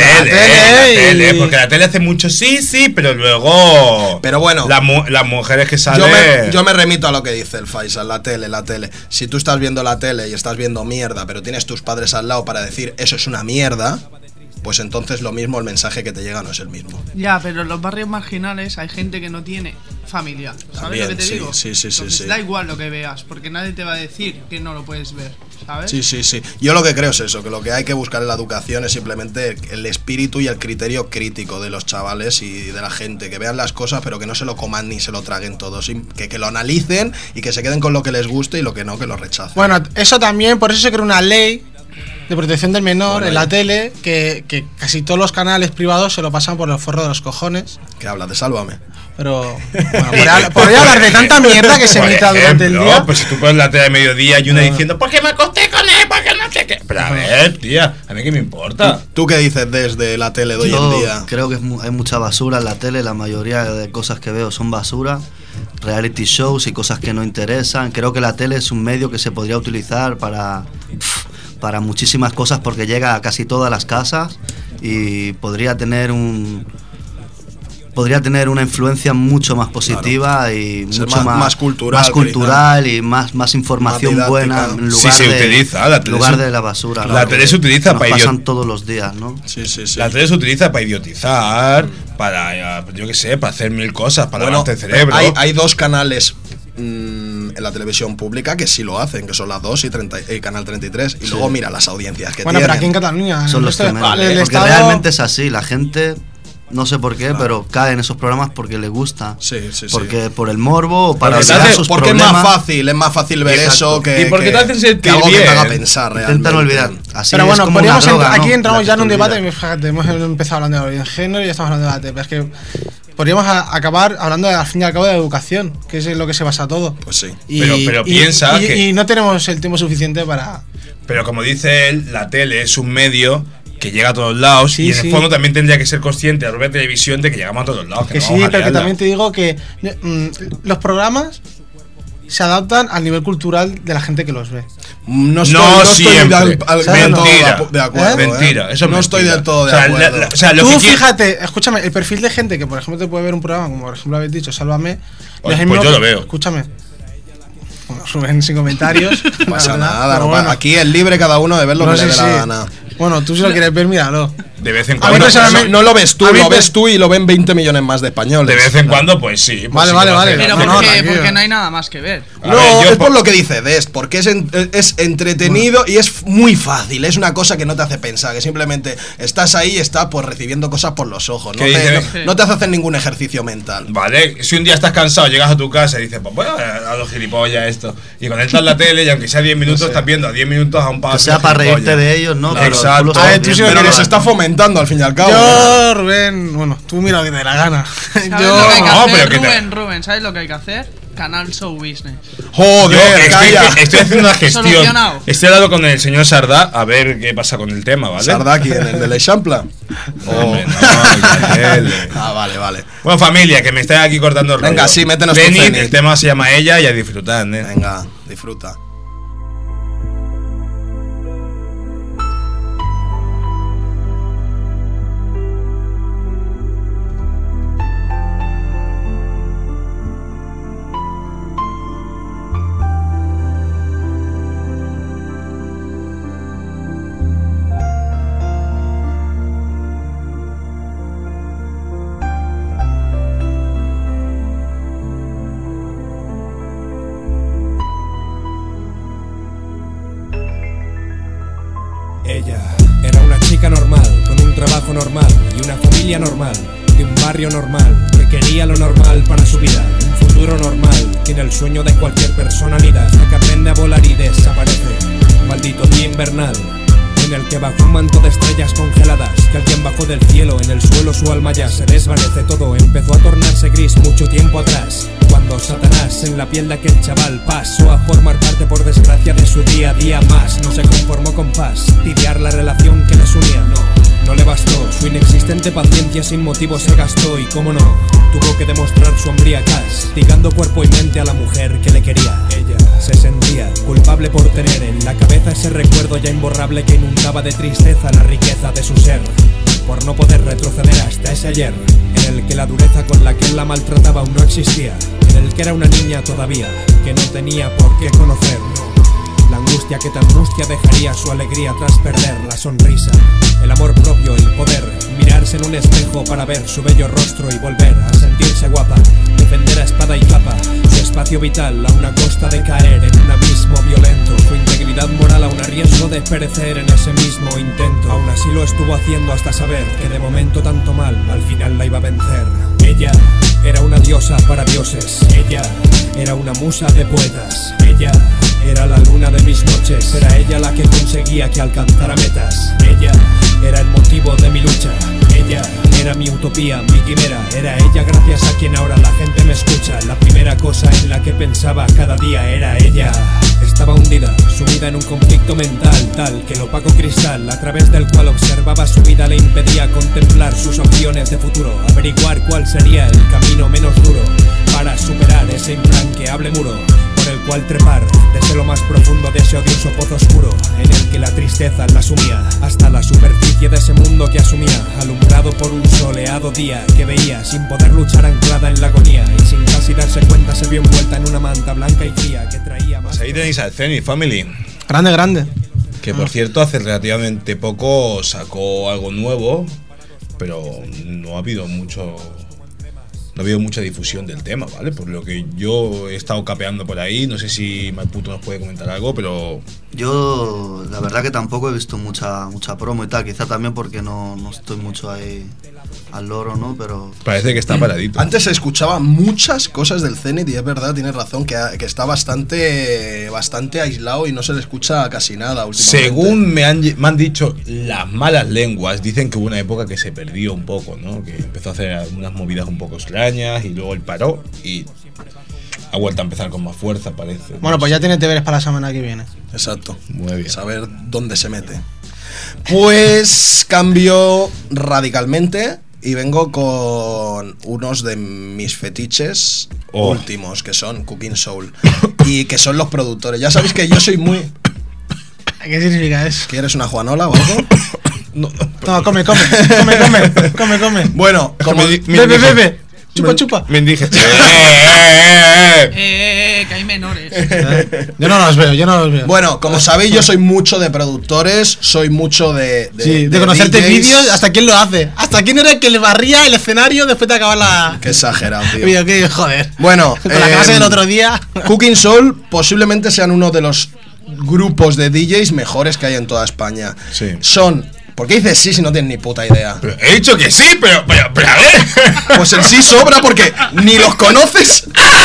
tele, porque la tele hace mucho sí, pero luego... Pero bueno, las mujeres que salen... Yo me remito a lo que dice el Faisal, la tele. Si tú estás viendo la tele y estás viendo mierda, pero tienes tus padres al lado para decir eso es una mierda, pues entonces lo mismo, el mensaje que te llega no es el mismo. Ya, pero en los barrios marginales hay gente que no tiene familia. ¿Sabes También, lo que te sí, digo? sí. Entonces, da igual lo que veas, porque nadie te va a decir que no lo puedes ver, ¿sabes? Sí. Yo lo que creo es eso, que lo que hay que buscar en la educación es simplemente el espíritu y el criterio crítico de los chavales y de la gente, que vean las cosas pero que no se lo coman ni se lo traguen todo, que lo analicen y que se queden con lo que les guste y lo que no, que lo rechacen. Bueno, eso también, por eso se creó una ley de protección del menor Bueno, en la tele que casi todos los canales privados se lo pasan por el forro de los cojones. Que habla de Sálvame. Pero bueno, podría hablar de tanta mierda que se Por emita durante el ejemplo, día. pues si tú pones la tele de mediodía y una diciendo ¿por qué me acosté con él? ¿Por qué no sé qué? Pero a ver, tía, a mí qué me importa. ¿Tú qué dices desde la tele de hoy en día? Creo que hay mucha basura en la tele, la mayoría de cosas que veo son basura, reality shows y cosas que no interesan. Creo que la tele es un medio que se podría utilizar para muchísimas cosas porque llega a casi todas las casas y podría tener una influencia mucho más positiva, claro, y mucho más cultural y más información más buena en lugar, se utiliza, de la basura. La tele se utiliza para pasan todos los días, ¿no? Sí. La tele se utiliza para idiotizar, para, yo qué sé, para hacer mil cosas, para lavarte el cerebro. Hay dos canales en la televisión pública que sí lo hacen, que son las 2 y Canal 33, y luego mira las audiencias que bueno, tienen. pero aquí en Cataluña son los que menos, porque Estado... realmente es así, la gente... No sé por qué, pero cae en esos programas porque le gusta. Sí. Porque por el morbo o para olvidar sus porque problemas. es más fácil ver eso que, y porque te hacen sentir que algo bien. que te haga pensar realmente. Intentan olvidar. Así pero es bueno, como podríamos una droga, aquí ¿no? entramos ya en un debate. Olvida. Fíjate, hemos empezado hablando de género y ya estamos hablando de debate. Pero es que podríamos acabar hablando al fin y al cabo de educación, que es en lo que se basa todo. Pues sí. Pero piensa que... Y no tenemos el tiempo suficiente para... Pero como dice él, la tele es un medio que llega a todos lados y en el fondo también tendría que ser consciente a través de televisión de que llegamos a todos lados. Que sí, pero que también te digo que los programas se adaptan al nivel cultural de la gente que los ve. No siempre. Mentira. Eso no estoy del todo de acuerdo. Tú fíjate, escúchame, el perfil de gente que por ejemplo te puede ver un programa como por ejemplo habéis dicho, Sálvame. Pues yo lo veo. Escúchame. Rubén, sin comentarios. No pasa nada, Pero no bueno. aquí es libre cada uno de ver lo No que sé le dé la si- gana. Bueno, tú si lo quieres ver, míralo. De vez en A mí cuando. personalmente- No lo ves tú, A mí lo pe- ves tú y lo ven 20 millones más de españoles. De vez en cuando, pues sí. Pues Vale, sí vale, que va a vale. hacer- Pero No, porque, tranquilo. porque no hay nada más que ver. A No, ver, yo es por lo que dice Des, porque es entretenido y es muy fácil. Es una cosa que no te hace pensar, que simplemente estás ahí y estás pues recibiendo cosas por los ojos. No ¿Qué te, dice? no te hace hacer ningún ejercicio mental. Vale, si un día estás cansado, llegas a tu casa y dices, pues voy a los gilipollas esto. Y conectas la tele y aunque sea 10 minutos, estás viendo a 10 minutos a un paso. Que sea para reírte de ellos, ¿no? Pero Exacto. tú lo A sabes ver, tú bien, sí lo pero que les está fomentando al fin y al cabo. Yo, Rubén, bueno, tú mira lo que te dé la gana. ¿Sabes Yo, lo que hay que no, hacer, pero que te- Rubén, ¿sabes lo que hay que hacer? Canal Show Business. Joder, calla. estoy haciendo una gestión. Solucionado. Estoy hablando con el señor Sardá a ver qué pasa con el tema, ¿vale? Sardaki en el de la Champla. Hombre, no, él. Ah, vale. Bueno, familia, que me estáis aquí cortando el Venga, rollo. sí, métenos tu Zenith, Zenith. el tema se llama Ella y a disfrutar, ¿eh? Venga, disfruta. Ella era una chica normal, con un trabajo normal y una familia normal, de un barrio normal, que quería lo normal para su vida, un futuro normal, que en el sueño de cualquier persona anida, hasta que aprende a volar y desaparece. Maldito día invernal, en el que bajo un manto de estrellas congeladas, que alguien bajó del cielo, en el suelo su alma ya se desvanece. Todo empezó a tornarse gris mucho tiempo atrás, cuando Satanás en la piel de aquel chaval pasó a formar parte por desgracia de su día a día más. No se conformó con fastidiar la relación que les unía, no le bastó, su inexistente paciencia sin motivo se gastó y cómo no, tuvo que demostrar su hombría castigando cuerpo y mente a la mujer que le quería. Ella se sentía culpable por tener en la cabeza ese recuerdo ya imborrable que inundaba de tristeza la riqueza de su ser, por no poder retroceder hasta ese ayer, en el que la dureza con la que él la maltrataba aún no existía, en el que era una niña todavía, que no tenía por qué conocer, la angustia que tan angustia dejaría su alegría tras perder la sonrisa, el amor propio, el poder mirarse en un espejo para ver su bello rostro y volver a sentirse guapa, defender a espada y capa su espacio vital a una costa de caer en un abismo violento, su integridad moral a un riesgo de perecer en ese mismo intento. Aún así lo estuvo haciendo hasta saber que de momento tanto mal al final la iba a vencer. Ella era una diosa para dioses, ella era una musa de poetas, ella era la luna de mis noches, era ella la que conseguía que alcanzara metas, ella era el motivo de mi lucha, ella era mi utopía, mi quimera, era ella gracias a quien ahora la gente me escucha, la primera cosa en la que pensaba cada día era ella. Estaba hundida, sumida en un conflicto mental tal que el opaco cristal a través del cual observaba su vida le impedía contemplar sus opciones de futuro, averiguar cuál sería el camino menos duro para superar ese infranqueable muro por el cual trepar desde lo más profundo de ese odioso pozo oscuro en el que la tristeza la sumía hasta la superficie de ese mundo que asumía, alumbrado por un soleado día que veía sin poder luchar anclada en la agonía y sin casi darse cuenta se vio envuelta en una manta blanca y fría que traía más. Pues ahí tenéis al Zenith Family. grande. Que por cierto, hace relativamente poco sacó algo nuevo, pero no ha habido mucha difusión del tema, ¿vale? Por lo que yo he estado capeando por ahí, no sé si Malputo nos puede comentar algo, pero... Yo la verdad que tampoco he visto mucha promo y tal, quizá también porque no estoy mucho ahí al loro, ¿no? Pero... Parece que está paradito. Antes se escuchaba muchas cosas del Zenith y es verdad, tienes razón, que está bastante aislado y no se le escucha casi nada últimamente. Según me han dicho las malas lenguas, dicen que hubo una época que se perdió un poco, ¿no? Que empezó a hacer algunas movidas un poco extrañas y luego él paró y ha vuelto a empezar con más fuerza, parece. Bueno, pues ya tiene deberes para la semana que viene. Exacto. Muy bien. Saber dónde se mete. Pues cambio radicalmente y vengo con unos de mis fetiches últimos, que son Cooking Soul y que son los productores. Ya sabéis que yo soy muy... ¿Qué significa eso? ¿Quieres una juanola o algo? No, come. Bueno, como Bebe. Chupa, chupa. Me dije. Que hay menores. Yo no los veo. Bueno, como sabéis, yo soy mucho de productores, soy mucho de conocerte DJs. vídeos, hasta quién lo hace. Hasta quién era el que le barría el escenario después de acabar la. Qué exagerado, tío. Videoclip, joder. Bueno, con la clase del otro día. Cooking Soul posiblemente sean uno de los grupos de DJs mejores que hay en toda España. Sí. Son. ¿Por qué dices sí si no tienes ni puta idea? Pero he dicho que sí, pero a ver. Pues el sí sobra porque ni los conoces.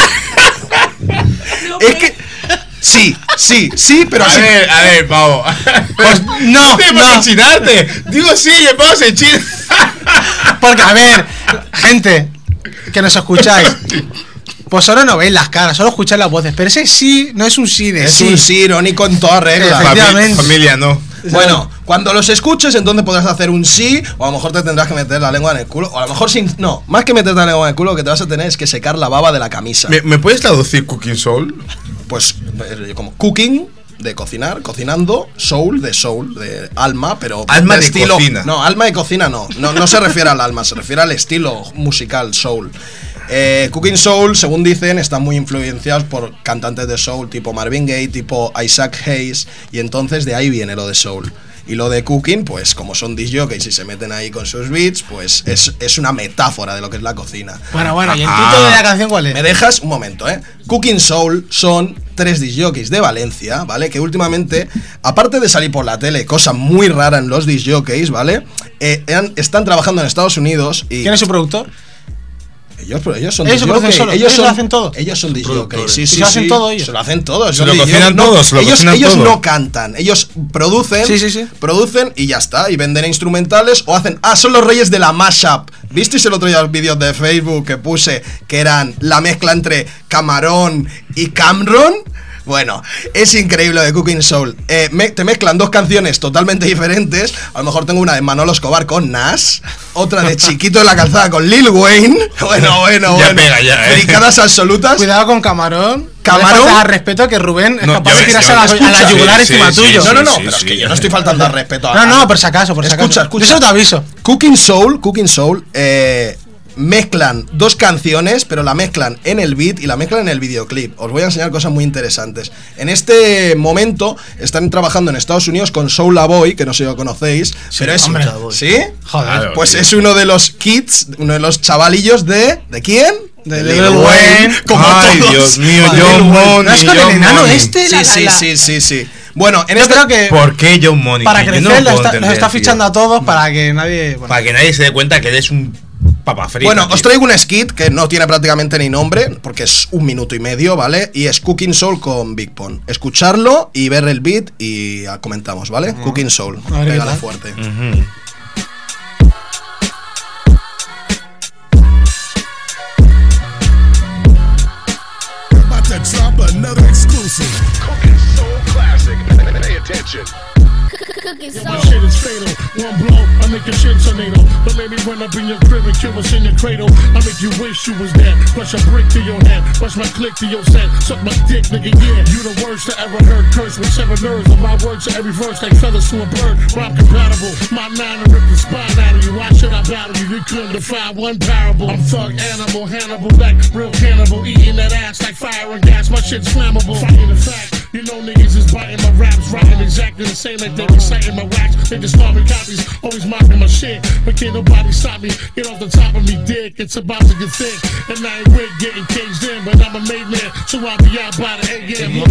Es que. Sí, pero así. A ver, pavo. Pues no, para chinarte. Digo sí, y pavo se china. Porque, a ver, gente que nos escucháis, pues solo no veis las caras, solo escucháis las voces. Pero ese sí no es un sí de es sí. un sí irónico en toda regla. Efectivamente. Familia, no. Bueno, cuando los escuches, entonces podrás hacer un sí, o a lo mejor te tendrás que meter la lengua en el culo, o a lo mejor sin. No, más que meterte la lengua en el culo, lo que te vas a tener es que secar la baba de la camisa. ¿Me puedes traducir Cooking Soul? Pues como cooking, de cocinar, cocinando, soul, de alma, pero alma de estilo. Cocina. No, alma de cocina no se refiere al alma, se refiere al estilo musical soul. Cooking Soul, según dicen, están muy influenciados por cantantes de soul tipo Marvin Gaye, tipo Isaac Hayes, y entonces de ahí viene lo de soul. Y lo de cooking, pues como son disc jockeys y se meten ahí con sus beats, pues es una metáfora de lo que es la cocina. Bueno, ¿y el título de la canción cuál es? ¿Me dejas? Un momento, Cooking Soul son 3 disc jockeys de Valencia, ¿vale? Que últimamente, aparte de salir por la tele, cosa muy rara en los disc jockeys, ¿vale? Están trabajando en Estados Unidos y... ¿Quién es su productor? Ellos son ellos lo hacen todo. Ellos son disc jockeys. Sí, se lo hacen todo ellos. Se lo hacen todo. Se lo cocinan todos. Ellos no cantan. Ellos producen. Sí. Producen y ya está. Y venden instrumentales o hacen. Son los reyes de la mashup. ¿Visteis el otro día los vídeos de Facebook que puse que eran la mezcla entre Camarón y Camron? Bueno, es increíble lo de Cooking Soul. Te mezclan 2 canciones totalmente diferentes. A lo mejor tengo una de Manolo Escobar con Nas, otra de Chiquito de la Calzada con Lil Wayne. Bueno. Ya pega, ya, Fricadas absolutas. Cuidado con Camarón. Camarón. No respeto que Rubén es capaz de tirarse a la yugular encima tuyo. No, pero es que yo no estoy faltando al respeto a. No, por si acaso, Escucha. Eso te aviso. Cooking Soul, mezclan 2 canciones, pero la mezclan en el beat y la mezclan en el videoclip. Os voy a enseñar cosas muy interesantes. En este momento están trabajando en Estados Unidos con Soulja Boy, que no sé si lo conocéis, pero es... ¿Sí? Joder. Pues es uno de los kids, uno de los chavalillos ¿de quién? De Lil Wayne. Como ay, todos. Dios mío, John Money. ¿No es con el enano este? Sí. Bueno, yo creo que ¿por qué John Money? Para crecer nos está fichando tío. a todos para que nadie... Para que nadie se dé cuenta que eres un papa frita. Bueno, os traigo un skit que no tiene prácticamente ni nombre, porque es 1 minuto y medio, ¿vale? Y es Cooking Soul con Big Pun. Escucharlo y ver el beat y comentamos, ¿vale? Cooking Soul. Pégale fuerte. About to drop another exclusive. Cooking Soul classic. Pay attention. My shit is fatal. One blow, I make your shit tornado. Don't let me run up in your crib and kill us in your cradle. I make you wish you was dead. Brush a brick to your head. Brush my click to your set. Suck my dick, nigga, yeah. You the worst I ever heard. Curse with 7 nerves of my words to every verse like feathers to a bird. Rhyme compatible. My 9 will rip the spine out of you. Why should I battle you? You couldn't define one parable. I'm thug animal, Hannibal, like real cannibal. Eating that ass like fire and gas. My shit's flammable. Fighting the fact. You know niggas is biting my raps, writing exactly the same like they reciting my wax. They just carbon copies, always mocking my shit. But can't nobody stop me, get off the top of me, dick. It's about to get thick, and I ain't with getting caged in. But I'm a made man, so I'll be out by the AM.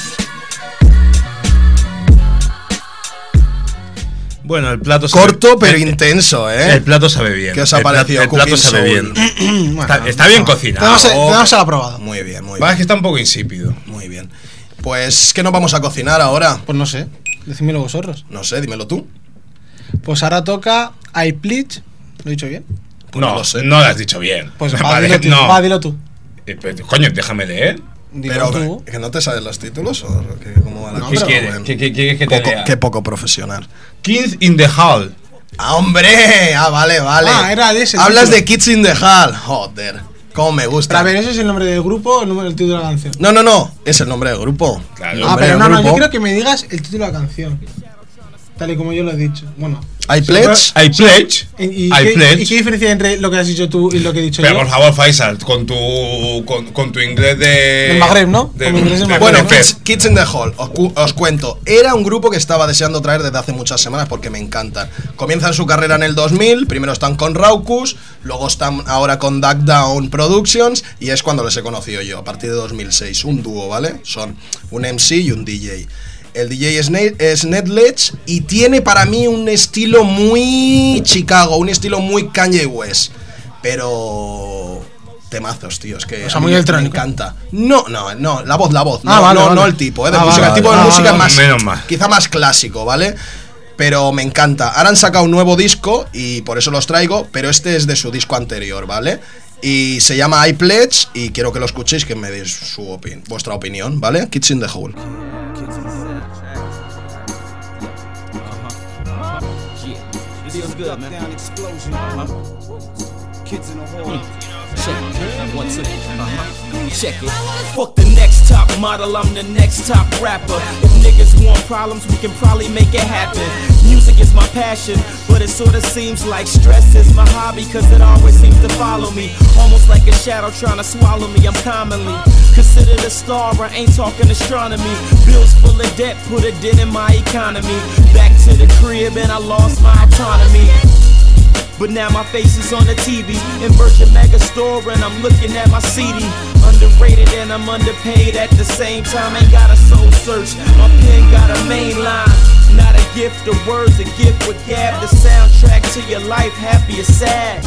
Bueno, el plato sabe corto pero intenso, ¿eh? El plato sabe bien. ¿Qué os ha parecido? El plato sabe bien. Está bien cocinado. Tenemos el aprobado. Muy bien. Es que está un poco insípido. Muy bien. Pues, ¿qué nos vamos a cocinar ahora? Pues no sé, decídmelo vosotros. No sé, dímelo tú. Pues ahora toca I Pleach. ¿Lo he dicho bien? Pues no lo sé. No lo has dicho bien. Pues dilo tú. Coño, déjame leer. Pero tú. ¿Que no te sabes los títulos? ¿O cómo va la cosa? ¿Qué quieres que te lea? Qué poco profesional. Kids in the Hall. ¡Ah, hombre! Vale. Era de ese. Hablas de Kids in the Hall. Joder. ¿Cómo me gusta? Pero a ver, ¿ese es el nombre del grupo o el título de la canción? No. Es el nombre del grupo. Claro, pero no, yo quiero que me digas el título de la canción. tal y como yo lo he dicho. Bueno. ¿Hay pledge? ¿Hay pledge? ¿Y qué diferencia hay entre lo que has dicho tú y lo que he dicho Pero yo? por favor, Faisal, con tu inglés de... Del Magreb, ¿no? Bueno, Kids in the Hall, os cuento. Era un grupo que estaba deseando traer desde hace muchas semanas porque me encantan. Comienzan su carrera en el 2000, primero están con Raucus, luego están ahora con Duck Down Productions y es cuando les he conocido yo, a partir de 2006. Un dúo, ¿vale? Son un MC y un DJ. El DJ es Netledge y tiene para mí un estilo muy Chicago, un estilo muy Kanye West. Pero... temazos, tío, es que o sea, muy electrónico. Me encanta. No, la voz. Vale. No el tipo, de música. El tipo de música es más, menos mal. quizá más clásico, ¿vale? Pero me encanta. Ahora han sacado un nuevo disco y por eso los traigo, pero este es de su disco anterior, ¿vale? Y se llama I Pledge y quiero que lo escuchéis, que me deis vuestra opinión, ¿vale? Kids in the Hole. Feels good, man. Down explosion. Kids in the hole. Check it. 1, 2. Check it. Fuck the next top model, I'm the next top rapper. If niggas want problems, we can probably make it happen. Music is my passion, but it sorta seems like stress is my hobby, cause it always seems to follow me. Almost like a shadow trying to swallow me, I'm commonly considered a star, I ain't talking astronomy. Bills full of debt, put a dent in my economy. Back to the crib and I lost my autonomy. But now my face is on the TV in Virgin Mega Store and I'm looking at my CD. Underrated and I'm underpaid at the same time. Ain't got a soul search, my pen got a main line. Not a gift of words, a gift with gab. The soundtrack to your life, happy or sad.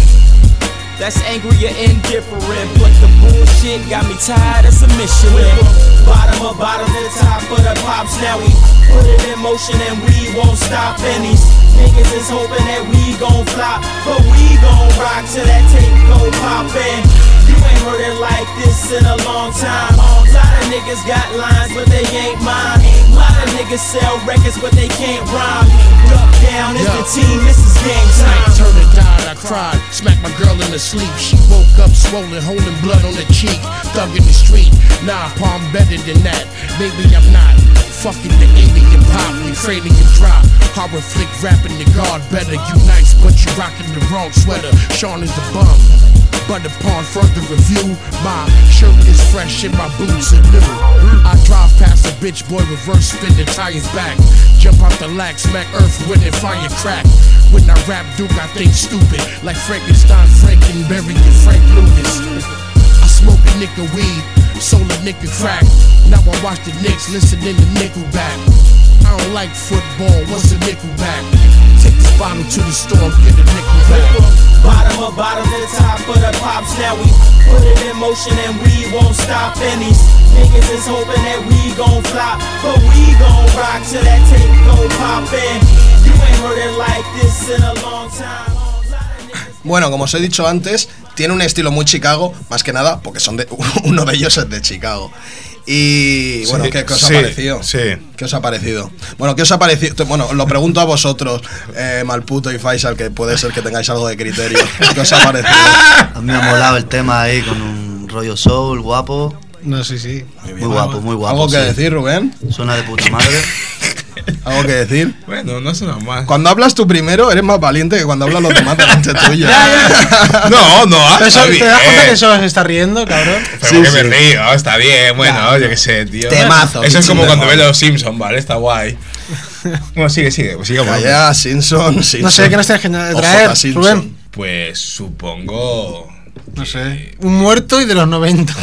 That's angry or indifferent, but the bullshit got me tired of submission. Bottom to top of the pops, now we put it in motion and we won't stop. And these niggas is hoping that we gon' flop, but we gon' rock till that tape go poppin'. You ain't heard it like this in a long time. Lot of niggas got lines, but they ain't mine. Lot of niggas sell records, but they can't rhyme. Duck down, it's the team, this is game time. Turn it down, I cried, smacked my girl in the sleep. She woke up swollen, holding blood on the cheek. Thug in the street, nah, palm better than that. Baby, I'm not fucking the alien pop, we cranium drop. Horror flick rapping the guard better. You nice, but you rocking the wrong sweater. Sean is the bum. But upon further review, my shirt is fresh and my boots are new. I drive past a bitch boy, reverse spin the tires back. Jump out the lack, smack earth with it, fire crack. When I rap, Duke, I think stupid. Like Frankenstein, Frankenberry, and Frank Lucas. I smoke a nigga weed, sold a nigga crack. Now I watch the Knicks, listening to Nickelback. I don't like football, what's a Nickelback? Take this bottle to the store, get a Nickelback. Bottom to top of the pops, now we put it in motion and we won't stop. And these niggas is hoping that we gon' flop, but we gon' rock till that tape go poppin'. You ain't heard it like this in a long time. Bueno, como os he dicho antes, tiene un estilo muy Chicago, más que nada porque uno de ellos es de Chicago. Y bueno, ¿qué os ha parecido? Sí. ¿Qué os ha parecido? Bueno, ¿qué os ha parecido? Bueno, lo pregunto a vosotros, Malputo y Faisal, que puede ser que tengáis algo de criterio. ¿Qué os ha parecido? A mí me ha molado el tema ahí con un rollo soul, guapo. No, sí. Muy guapo, muy guapo. ¿Algo que decir, Rubén? Suena de puta madre. ¿Algo que decir? Bueno, no suena mal. Cuando hablas tú primero, eres más valiente que cuando hablan los demás delante tuyo. No, eso, ¿te das cuenta que solo se está riendo, cabrón? Pero que me río, está bien, bueno, yo qué sé, tío. Temazo. Eso es como cuando ves los Simpsons, ¿vale? Está guay. Bueno, sigue. Ya, Simpson. No sé, ¿qué nos tienes que traer, Rubén? Pues supongo... No sé, un muerto y de los 90.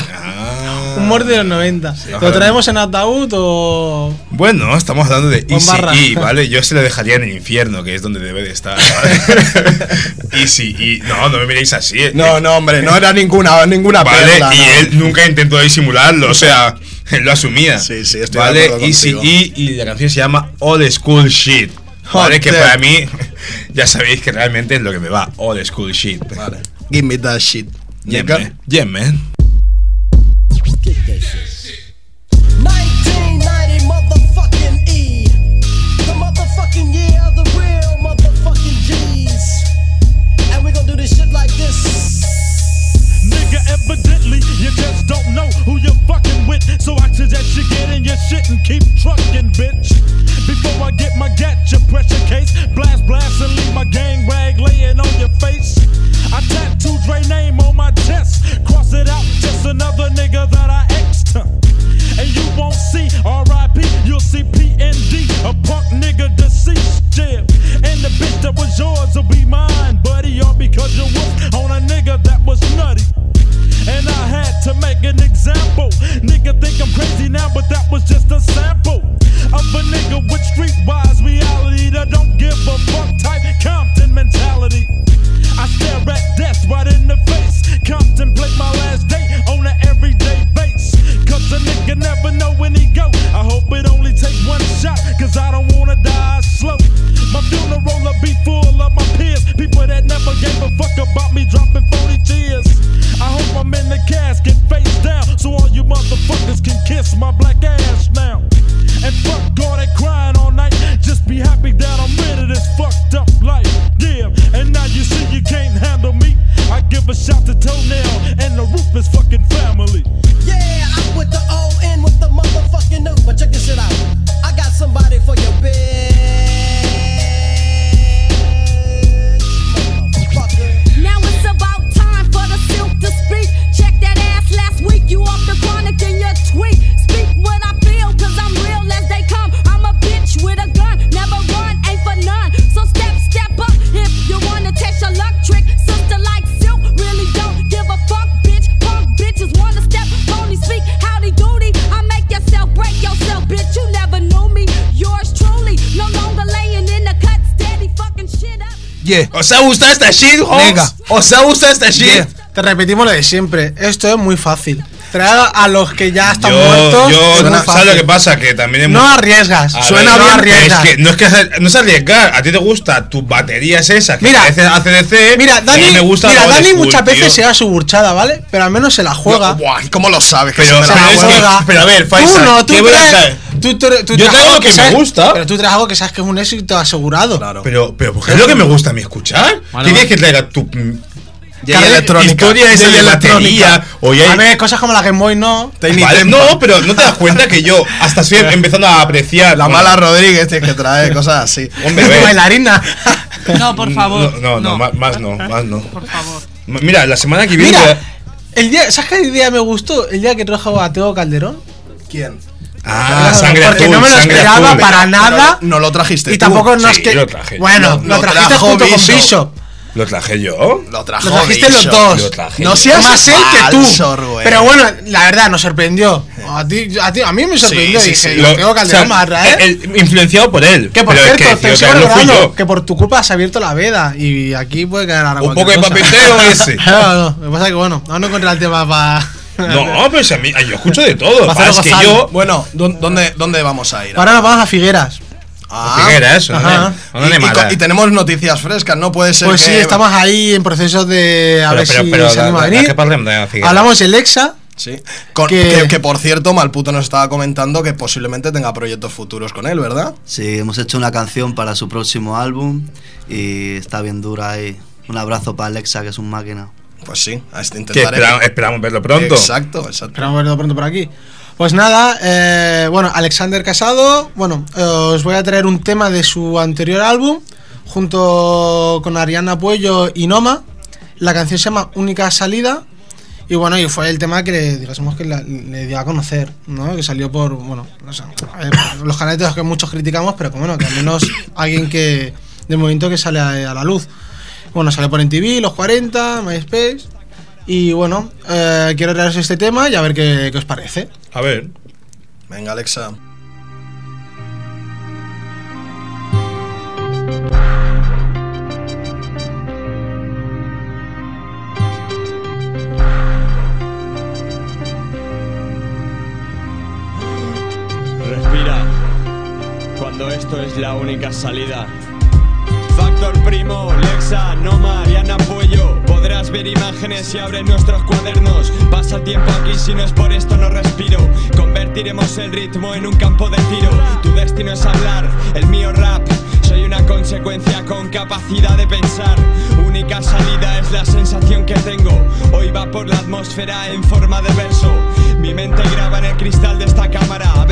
Un muerto de los 90. Sí, ¿lo traemos en ataúd o...? Bueno, estamos hablando de Easy E, ¿vale? Yo se lo dejaría en el infierno, que es donde debe de estar, ¿vale? Easy E. No me miréis así. No, hombre, no era ninguna vale, perla, y no. él nunca intentó disimularlo, o sea, él lo asumía. Sí, estoy ¿vale? de acuerdo Easy contigo. E, y la canción se llama Old School Shit. ¿Vale? Que para mí, ya sabéis que realmente es lo que me va, Old School Shit. Vale. Give me that shit. Yeah, man. Get that shit. 1990 motherfucking E. The motherfucking year of the real motherfucking G's. And we gon' do this shit like this. Nigga, evidently you just don't know who you're fucking with. So I suggest you get in your shit and keep trucking, bitch. Before I get my case. Blast, blast, and leave my gang rag laying on your face. I tattoo Dre name on my chest. Cross it out, just another nigga that I X'd. And you won't see R.I.P., you'll see P.N.D., a punk nigga deceased, yeah. And the bitch that was yours will be mine, buddy, all because you whooped on a nigga that was nutty. And I had to make an example. Nigga think I'm crazy now, but that was just a sample of a nigga with streetwise reality that don't give a fuck type Compton mentality. I stare at death right in the face, contemplate my last day on an everyday base. Cause a nigga never know when he go. I hope it only take one shot, cause I don't wanna die slow. My funeral will be full of my peers, people that never gave a fuck about me dropping 40 tears. I hope I'm in the casket face down, so all you motherfuckers can kiss my black ass now. And fuck all that crying all night, just be happy that I'm rid of this fucked up life. Yeah, and now you see you can't handle me. I give a shout to Toenail and the Ruthless fucking family. Yeah, I'm with the O and with the motherfucking new. But check this shit out. I got somebody for your bitch. Now it's about time for the silk to speak. Check that ass last week, you off the chronic in your tweet. Speak what I feel, cause I'm real as they come. I'm a bitch with a gun, never run, ain't for none. So step up if you wanna test your luck trick. Sister like silk, really don't give a fuck, bitch. Punk bitches wanna step, pony speak, howdy doody. I make yourself break yourself, bitch, you never knew me. Yours truly, no longer laying in the cut, steady fucking shit up. Yeah. ¿Os ha gustado esta shit, Holmes? Venga. ¿Os ha gustado esta shit? Yeah. Te repetimos lo de siempre. Esto es muy fácil. Traer a los que ya están muertos. ¿Sabes lo que pasa? Que también es no arriesgas. Suena bien, no arriesgas. Es que no es arriesgar. A ti te gusta tu batería es esa. Que mira, ACDC. Mira, Dani, me gusta Dani muchas veces se da su burchada, ¿vale? Pero al menos se la juega. No, buah, ¿cómo lo sabes? Pero a ver, Faisal, ¿qué voy a hacer? Yo traigo lo que me gusta. Pero tú traes algo que sabes que es un éxito asegurado. Claro. Pero ¿qué es lo que me gusta a mí escuchar? Vale, ¿Qué quieres que traiga tu electrónica? Historia esa de batería. A ver, cosas como la Game Boy no. Vale, no, pero no te das cuenta que yo hasta estoy empezando a apreciar. La mala Rodríguez tienes que traer cosas así. Hombre, bailarina. No, por favor. No, más no. Por favor. Mira, la semana que viene. Mira, el día, ¿sabes qué día me gustó? El día que trajo a Teo Calderón. ¿Quién? Sangre porque azul, no me lo esperaba azul. para nada. No lo trajiste y tú. tampoco no es Sí, que. lo traje. Bueno, lo trajiste junto con Bishop. ¿Lo traje yo? Lo trajiste los dos. No seas más él que tú. Rubén. Pero bueno, la verdad, nos sorprendió. A mí me sorprendió. Sí, dije, sí. Teo Calderón más traer. Influenciado por él. Que por pero cierto, es que, te tío, sigo no fui recordando yo. que por tu culpa se ha abierto la veda. Y aquí puede quedar ahora Un poco de cualquier cosa. papeteo ese. No, lo que pasa es que bueno, aún no encontré el tema para. No, pero si a mí, yo escucho de todo. Va a Es que gozar. yo. Bueno, ¿dónde vamos a ir? Ahora nos vamos a Figueras. Figueras, Ajá. Y tenemos noticias frescas, no puede ser Pues que... sí, estamos ahí en proceso de a ver si se anima a venir. ¿Qué parlem de Figueras? Hablamos de Lexa. Sí. Que por cierto, Malputo nos estaba comentando que posiblemente tenga proyectos futuros con él, ¿verdad? Sí, hemos hecho una canción para su próximo álbum y está bien dura ahí. Un abrazo para Alexa, que es un máquina. Pues sí, intentaré. Esperamos verlo pronto. Exacto. Esperamos verlo pronto por aquí. Pues nada, bueno, Alexander Casado, bueno, os voy a traer un tema de su anterior álbum, junto con Ariana Puello y Noma. La canción se llama Única Salida, y bueno, y fue el tema que le dio a conocer, ¿no? Que salió por, bueno, no sé, los canales de los que muchos criticamos, pero que bueno, que al menos alguien que, del movimiento que sale a la luz. Bueno, sale por MTV, Los 40, MySpace. Y bueno, quiero traeros este tema y a ver qué os parece. A ver. Venga, Alexa. Respira. Cuando esto es la única salida. Factor Primo, Lexa, Noma, Ariana Puello. Podrás ver imágenes y abres nuestros cuadernos. Pasa tiempo aquí, si no es por esto no respiro. Convertiremos el ritmo en un campo de tiro. Tu destino es hablar, el mío rap. Soy una consecuencia con capacidad de pensar. Única salida es la sensación que tengo. Hoy va por la atmósfera en forma de verso. Mi mente graba en el cristal de esta cámara. A veces no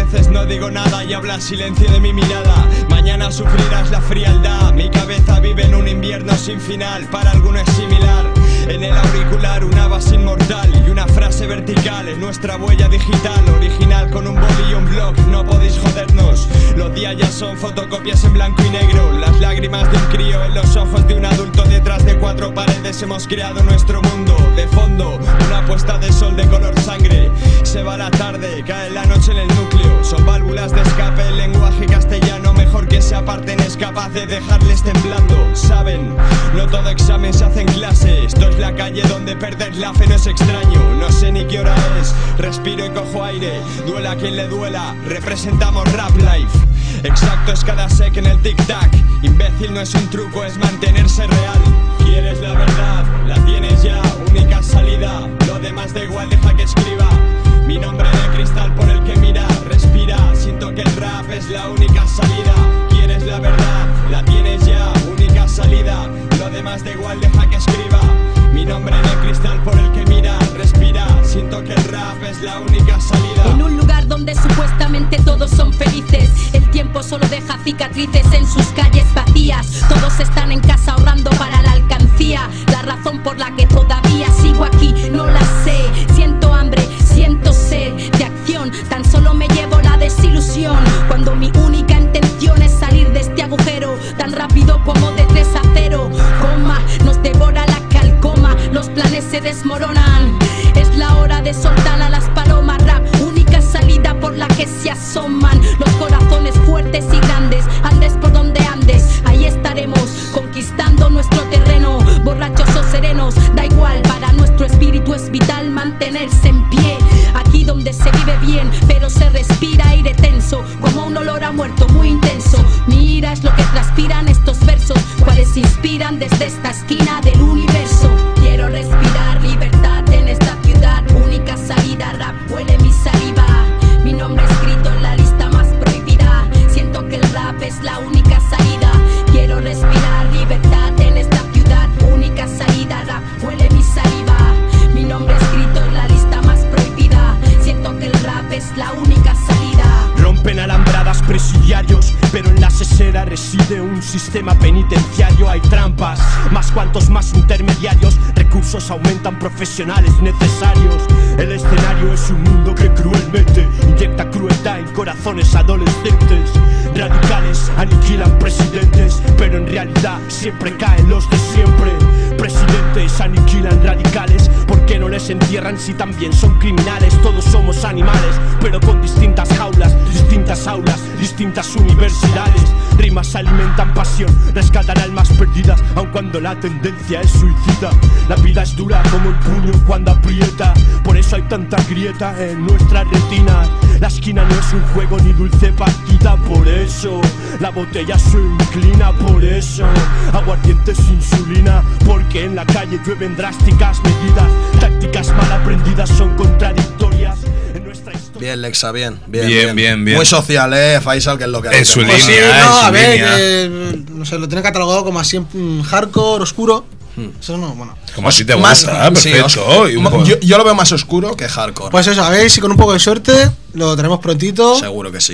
digo nada y habla silencio de mi mirada. Mañana sufrirás la frialdad. Mi cabeza vive en un invierno sin final. Para alguno es similar. En el auricular una base inmortal y una frase vertical. En nuestra huella digital, original con un boli y un blog. No podéis jodernos. Los días ya son fotocopias en blanco y negro. Las lágrimas de un crío en los ojos de un adulto. Detrás de cuatro paredes hemos creado nuestro mundo. De fondo, una puesta de sol de color sangre. Se va la tarde, cae la noche en el núcleo. Son válvulas de escape, el lenguaje castellano. Mejor que se aparten, es capaz de dejarles temblando. Saben, no todo examen se hace en clase. Esto es la calle donde perder la fe no es extraño. No sé ni qué hora es, respiro y cojo aire. Duela a quien le duela, representamos Rap Life. Exacto es cada sec en el tic-tac. Imbécil no es un truco, es mantenerse real. ¿Quieres la verdad? La tienes ya, única salida. Lo demás da igual, deja que escriba. Mi nombre de cristal por el que mira, respira. Siento que el rap es la única salida. ¿Quieres la verdad? La tienes ya, única salida. Lo demás da igual, deja que escriba. Mi nombre de cristal por el que mira, respira. Siento que el rap es la única salida. En un lugar donde supuestamente todos son felices, el tiempo solo deja cicatrices en sus calles vacías. Todos están en casa ahorrando para la alcancía. La razón por la que todavía sigo aquí no la sé. Siento hambre, siento sed de acción. Tan solo me llevo la desilusión cuando mi única intención es salir de este agujero tan rápido como de 3 a 0. Coma, nos devora la calcoma, los planes se desmoronan. Es la hora de soltar a las palomas. Rap, única salida por la que se asoman los corazones fuertes y grandes. Andes por donde andes, ahí estaremos conquistando nuestro terreno. Borrachos o serenos, da igual, para nuestro espíritu es vital mantenerse en pie. Aquí donde se vive bien, pero se respira aire tenso, como un olor a muerto muy intenso. Mira, es lo que transpiran estos versos, cuales inspiran desde esta esquina del universo. Quiero respirar libertad en esta ciudad, única salida, rap, huele mi saliva. Mi nombre escrito en la lista más prohibida. Siento que el rap es la única salida. Quiero respirar libertad en esta ciudad, única salida, rap, huele mi saliva. Mi nombre escrito en la lista más prohibida. Siento que el rap es la única salida. Rompen alambradas presidiarios, pero en la sesera reside un sistema penitenciario. Hay trampas, más cuantos más intermediarios. Recursos aumentan, profesionales necesarios. El escenario es un mundo que cruelmente inyecta crueldad en corazones adolescentes. Radicales aniquilan presidentes, pero en realidad siempre caen los de siempre. Presidentes aniquilan radicales, ¿por qué no les entierran si también son criminales? Todos somos animales, pero con distintas jaulas, distintas aulas, distintas universidades. Rimas alimentan pasión, rescatan almas perdidas, aun cuando la tendencia es suicida. La vida es dura como el puño cuando aprieta, por eso hay tanta grieta en nuestras retinas. La esquina no es un juego ni dulce partida, por eso la botella se inclina, por eso aguardientes, insulina, porque en la calle llueven drásticas medidas. Tácticas mal aprendidas son contradictorias en nuestra historia. Bien, Lexa, bien. Bien. Muy social, Faisal, que es lo que en su línea, pues sí, en su a ver, línea. no sé, lo tiene catalogado como así hardcore, oscuro. Eso no, bueno. Como si te gusta, perfecto. Sí, yo lo veo más oscuro que hardcore. Pues eso, a ver si con un poco de suerte lo tenemos prontito. Seguro que sí.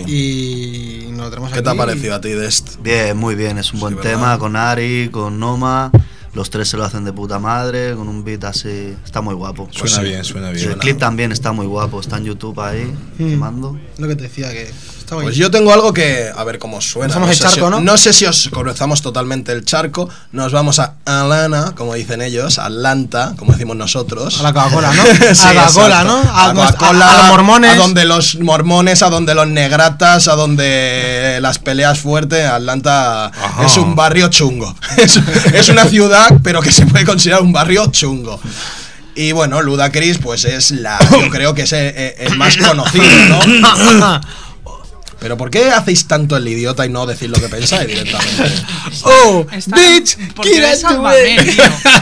Y nos lo tenemos ¿Qué aquí. te ha parecido a ti de esto? Bien, muy bien, es un buen tema, con Ari, con Noma. Los tres se lo hacen de puta madre, con un beat así. Está muy guapo. Suena bien. Y el clip también está muy guapo, está en YouTube ahí, quemando. Lo que te decía, que está Pues yo tengo algo que, a ver cómo suena. Pasamos el charco, ¿no? No sé si os cruzamos totalmente el charco. Nos vamos a Atlanta, como dicen ellos, Atlanta, como decimos nosotros. A la Coca-Cola, ¿no? Sí, a la Coca-Cola, ¿no? A Coca-Cola, a los mormones. A donde los mormones, a donde los negratas, a donde las peleas fuertes. Atlanta es un barrio chungo. Es una ciudad, pero que se puede considerar un barrio chungo. Y bueno, Ludacris, pues es yo creo que es el más conocido, ¿no? Pero ¿por qué hacéis tanto el idiota y no decir lo que pensáis directamente? ¡Oh, bitch! Porque ves Sálvame, tío.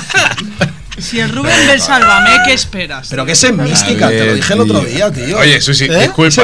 Si el Rubén ve Sálvame, ¿qué esperas? Pero que es en mística, te lo dije el otro día, tío. Oye, Susi, disculpa,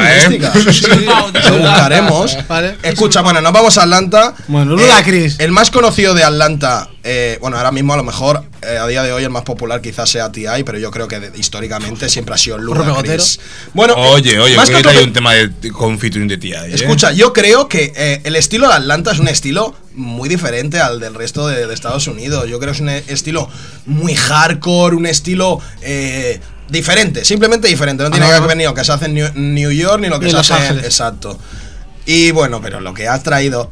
Lo buscaremos. Vale. Escucha, bueno, nos vamos a Atlanta. Bueno, Ludacris. El más conocido de Atlanta bueno, ahora mismo a lo mejor a día de hoy el más popular quizás sea T.I., pero yo creo que históricamente siempre ha sido Ludacris. Bueno, oye, más que hay un tema con featuring de T.I. Escucha, yo creo que el estilo de Atlanta es un estilo muy diferente al del resto de Estados Unidos. Yo creo que es un estilo muy hardcore, un estilo diferente, simplemente diferente. No tiene que ver ni lo que se hace en New York ni lo que se hace en... Exacto. Y bueno, pero lo que ha traído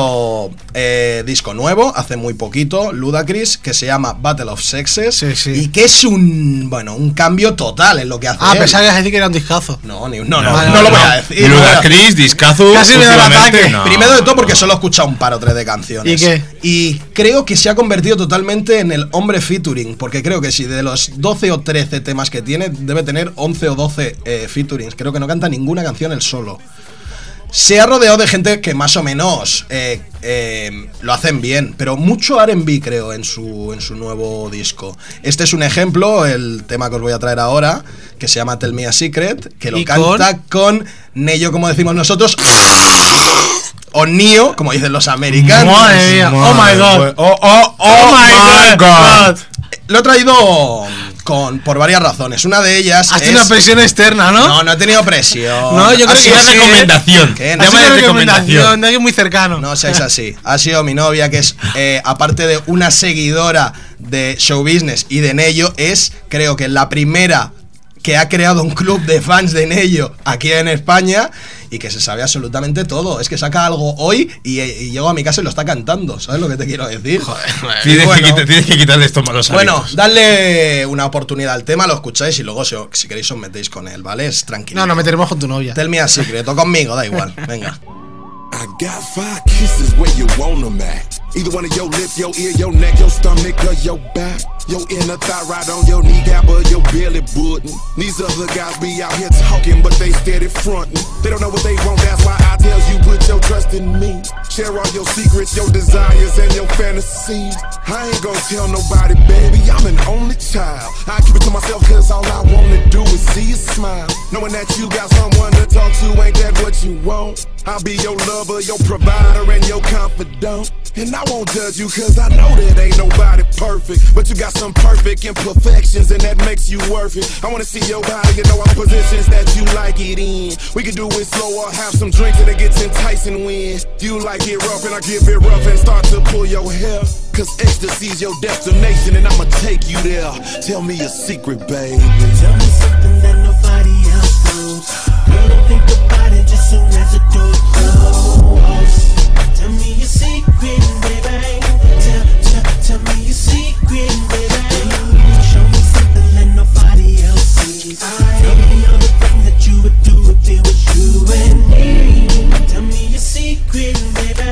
disco nuevo hace muy poquito, Ludacris, que se llama Battle of Sexes, y que es un cambio total en lo que hace. Pensaba que ibas a decir que era un discazo. No lo voy a decir. Ludacris, discazo. Casi me da el ataque. Primero de todo porque solo he escuchado un par o tres de canciones. ¿Y qué? Y creo que se ha convertido totalmente en el hombre featuring, porque creo que si de los 12 o 13 temas que tiene, debe tener 11 o 12 featurings. Creo que no canta ninguna canción él solo. Se ha rodeado de gente que más o menos lo hacen bien, pero mucho R&B creo en su nuevo disco. Este es un ejemplo, el tema que os voy a traer ahora, que se llama Tell Me a Secret, que lo canta con Neyo, como decimos nosotros, o Neo, como dicen los americanos. Madre mía, oh my god. Oh my god. Lo he traído por varias razones. Una de ellas has tenido una presión externa, ¿no? No he tenido presión. No, yo creo que es recomendación. Llama de recomendación de alguien muy cercano. No seáis así. Ha sido mi novia, que es, aparte de una seguidora de show business y de Neyo, es, creo que la primera que ha creado un club de fans de Neyo aquí en España y que se sabe absolutamente todo. Es que saca algo hoy y llego a mi casa y lo está cantando. ¿Sabes lo que te quiero decir? Joder. Tienes que quitarle estos malos hábitos. Bueno, dadle una oportunidad al tema, lo escucháis y luego si queréis os metéis con él, ¿vale? Es tranquilo. No, nos meteremos con tu novia. Tell me a secret, o conmigo, da igual. Venga. I got 5 kisses where you want them at. Either one of your lips, your ear, your neck, your stomach, or your back. Your inner thigh right on your kneecap or your belly button. These other guys be out here talking, but they steady frontin'. They don't know what they want, that's why I tell you put your trust in me. Share all your secrets, your desires, and your fantasies. I ain't gon' tell nobody, baby, I'm an only child. I keep it to myself cause all I wanna do is see you smile. Knowing that you got someone to talk to, ain't that what you want? I'll be your lover, your provider, and your confidant. And I won't judge you cause I know that ain't nobody perfect. But you got some perfect imperfections and that makes you worth it. I wanna see your body, you know all positions that you like it in. We can do it slow or have some drinks and it gets enticing when you like it rough and I give it rough and start to pull your hair. Cause ecstasy's your destination and I'ma take you there. Tell me a secret, baby. Tell me something that nobody else knows. Girl, don't think about it just soon as the door closes. Tell me your secret, baby. Tell me your secret, baby. Show me something that nobody else sees. Tell me all the things that you would do if it was you and me. Tell me your secret, baby.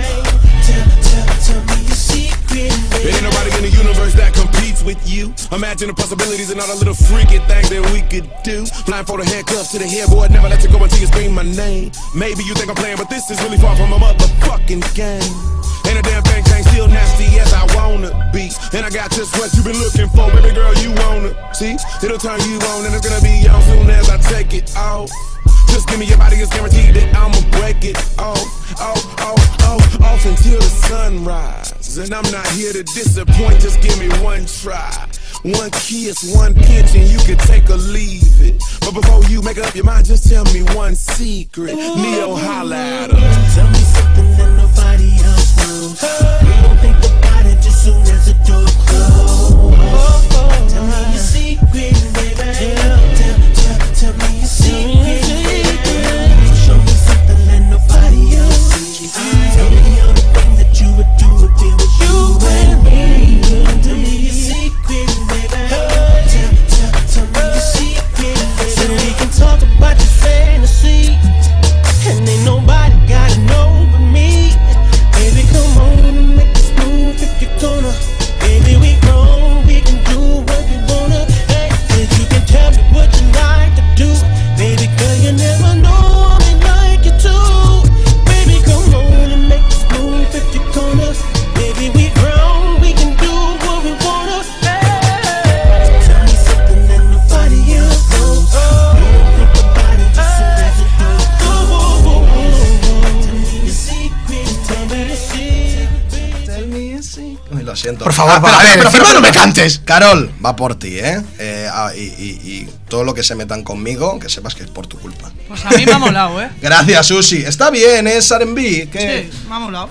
Tell me your secret, baby. There ain't nobody in the universe that competes with you. Imagine the possibilities and all the little freaky things that we could do. Blindfolded handcuffs to the headboard, never let you go until you scream my name. Maybe you think I'm playing, but this is really far from a motherfucking game. Ain't a damn thing still nasty as I wanna be. And I got just what you've been looking for, baby girl, you wanna see? It'll turn you on and it's gonna be on soon as I take it off. Just give me your body, it's guaranteed that I'ma break it off until the sunrise. And I'm not here to disappoint, just give me one try. One kiss, one pinch, and you can take or leave it. But before you make up your mind, just tell me one secret. Neo, holla at her. Tell me something that nobody else knows. We don't think about it just soon as the door closes. Tell me your secret, baby. Tell me your secret, baby. Show me something that nobody else sees. Tell me all the things that you would do if it was you and me. Tell me your secret, baby. Tell me your secret, baby. So we can talk about your fantasy, and ain't nobody gotta know. siento. Por favor, pero no me cantes. Carol, va por ti, ¿eh? Y todo lo que se metan conmigo, que sepas que es por tu culpa. Pues a mí me ha molado, ¿eh? Gracias, Susi. Está bien, es R&B. ¿Qué? Sí, me ha molado.